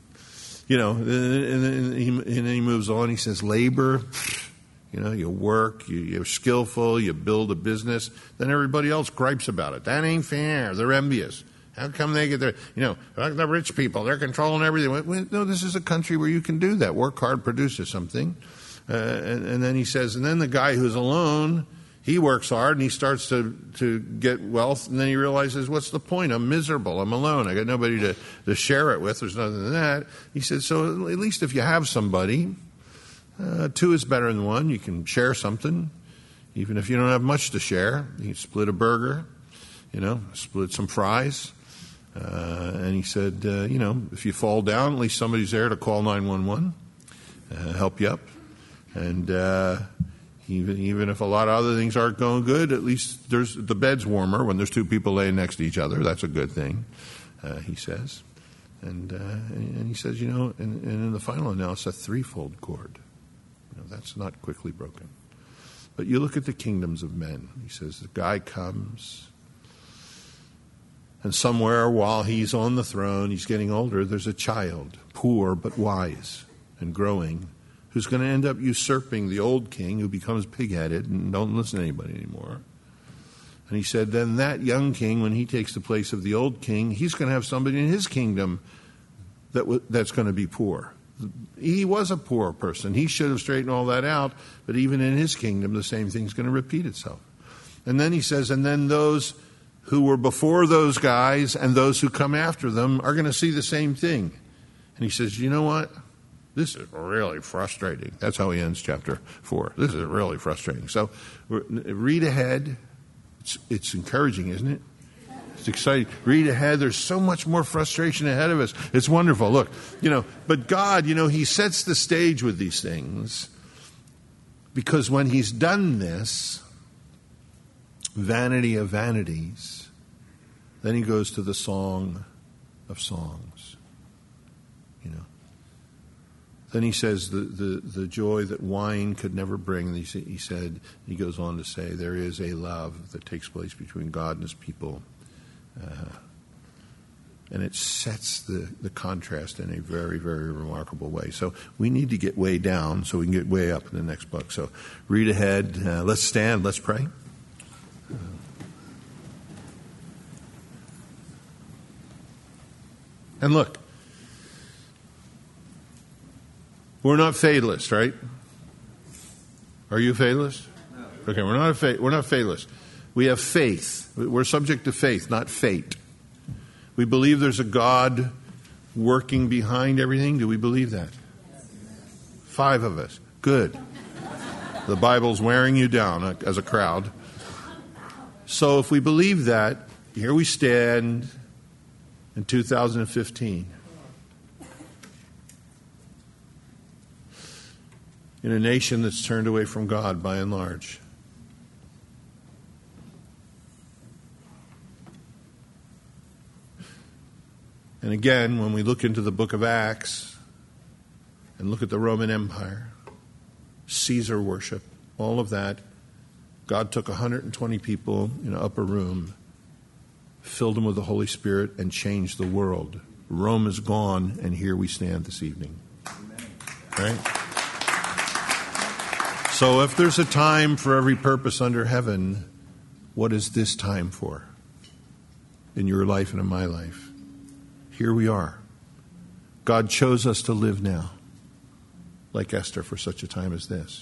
[SPEAKER 1] then he moves on. He says, labor. You work, you're skillful, you build a business. Then everybody else gripes about it. That ain't fair. They're envious. How come they get the rich people, they're controlling everything. Well, no, this is a country where you can do that. Work hard produces something. And then he says, and then the guy who's alone, he works hard and he starts to get wealth. And then he realizes, what's the point? I'm miserable. I'm alone. I got nobody to share it with. There's nothing than that. He says, so at least if you have somebody, two is better than one. You can share something. Even if you don't have much to share, you can split a burger, split some fries. And he said, if you fall down, at least somebody's there to call 911, help you up. And even if a lot of other things aren't going good, at least the bed's warmer when there's two people laying next to each other. That's a good thing, he says. And he says, and in the final analysis, a threefold cord. That's not quickly broken. But you look at the kingdoms of men. He says the guy comes, and somewhere while he's on the throne, he's getting older, there's a child, poor but wise and growing, who's going to end up usurping the old king who becomes pig-headed and don't listen to anybody anymore. And he said then that young king, when he takes the place of the old king, he's going to have somebody in his kingdom that's going to be poor. He was a poor person. He should have straightened all that out, but even in his kingdom, the same thing's going to repeat itself. And then he says, and then those who were before those guys and those who come after them are going to see the same thing. And he says, you know what? This is really frustrating. That's how he ends chapter 4. This is really frustrating. So read ahead. It's encouraging, isn't it? It's exciting. Read ahead. There's so much more frustration ahead of us. It's wonderful. Look, but God, he sets the stage with these things because when he's done this, vanity of vanities, then he goes to the Song of Songs. Then he says the joy that wine could never bring. He goes on to say, there is a love that takes place between God and his people. And it sets the contrast in a very, very remarkable way. So we need to get way down so we can get way up in the next book. So read ahead. Let's stand. Let's pray. And look, we're not fatalists, right? Are you a fatalist? No. Okay, we're not fatalists. We have faith. We're subject to faith, not fate. We believe there's a God working behind everything. Do we believe that? 5 of us. Good. The Bible's wearing you down as a crowd. So if we believe that, here we stand in 2015. In a nation that's turned away from God by and large. And again, when we look into the book of Acts and look at the Roman Empire, Caesar worship, all of that, God took 120 people in an upper room, filled them with the Holy Spirit, and changed the world. Rome is gone, and here we stand this evening. Right? So if there's a time for every purpose under heaven, what is this time for? In your life and in my life. Here we are. God chose us to live now, like Esther, for such a time as this.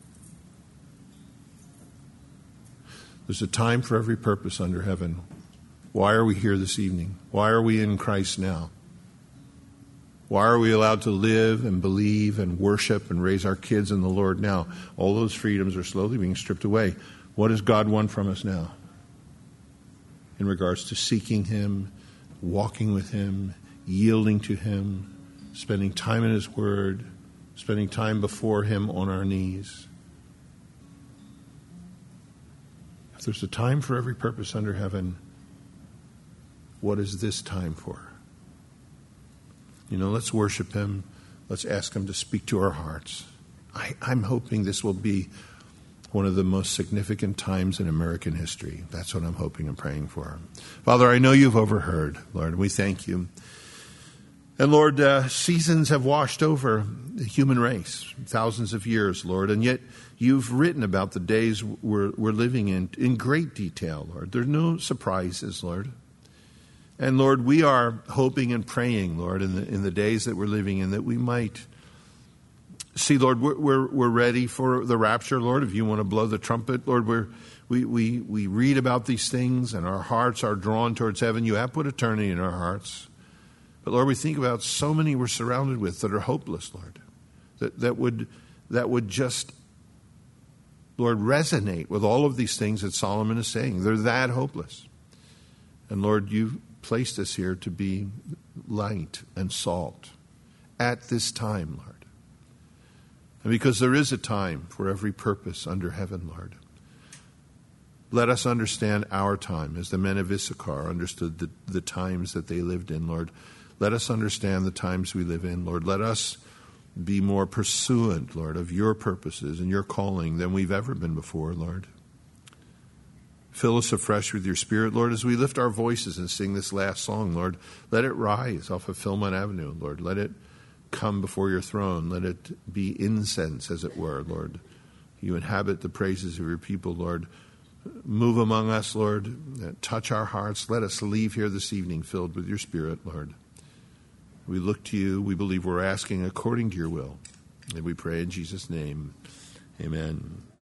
[SPEAKER 1] There's a time for every purpose under heaven. Why are we here this evening? Why are we in Christ now? Why are we allowed to live and believe and worship and raise our kids in the Lord now? All those freedoms are slowly being stripped away. What does God want from us now? In regards to seeking Him, walking with Him, yielding to Him, spending time in His Word, spending time before Him on our knees. If there's a time for every purpose under heaven, what is this time for? Let's worship Him. Let's ask Him to speak to our hearts. I'm hoping this will be one of the most significant times in American history. That's what I'm hoping and praying for. Father, I know You've overheard, Lord, and we thank You. And Lord, seasons have washed over the human race, thousands of years, Lord, and yet You've written about the days we're living in great detail, Lord. There are no surprises, Lord. And Lord, we are hoping and praying, Lord, in the days that we're living in, that we might see, Lord, we're ready for the rapture, Lord. If You want to blow the trumpet, Lord, we read about these things and our hearts are drawn towards heaven. You have put eternity in our hearts. But Lord, we think about so many we're surrounded with that are hopeless, Lord, that would just, Lord, resonate with all of these things that Solomon is saying. They're that hopeless. And Lord, You've placed us here to be light and salt at this time, Lord. And because there is a time for every purpose under heaven, Lord, let us understand our time as the men of Issachar understood the times that they lived in, Lord. Let us understand the times we live in, Lord. Let us be more pursuant, Lord, of Your purposes and Your calling than we've ever been before, Lord. Fill us afresh with Your Spirit, Lord, as we lift our voices and sing this last song, Lord. Let it rise off of Philmont Avenue, Lord. Let it come before Your throne. Let it be incense, as it were, Lord. You inhabit the praises of Your people, Lord. Move among us, Lord. Touch our hearts. Let us leave here this evening filled with Your Spirit, Lord. We look to You. We believe we're asking according to Your will. And we pray in Jesus' name. Amen.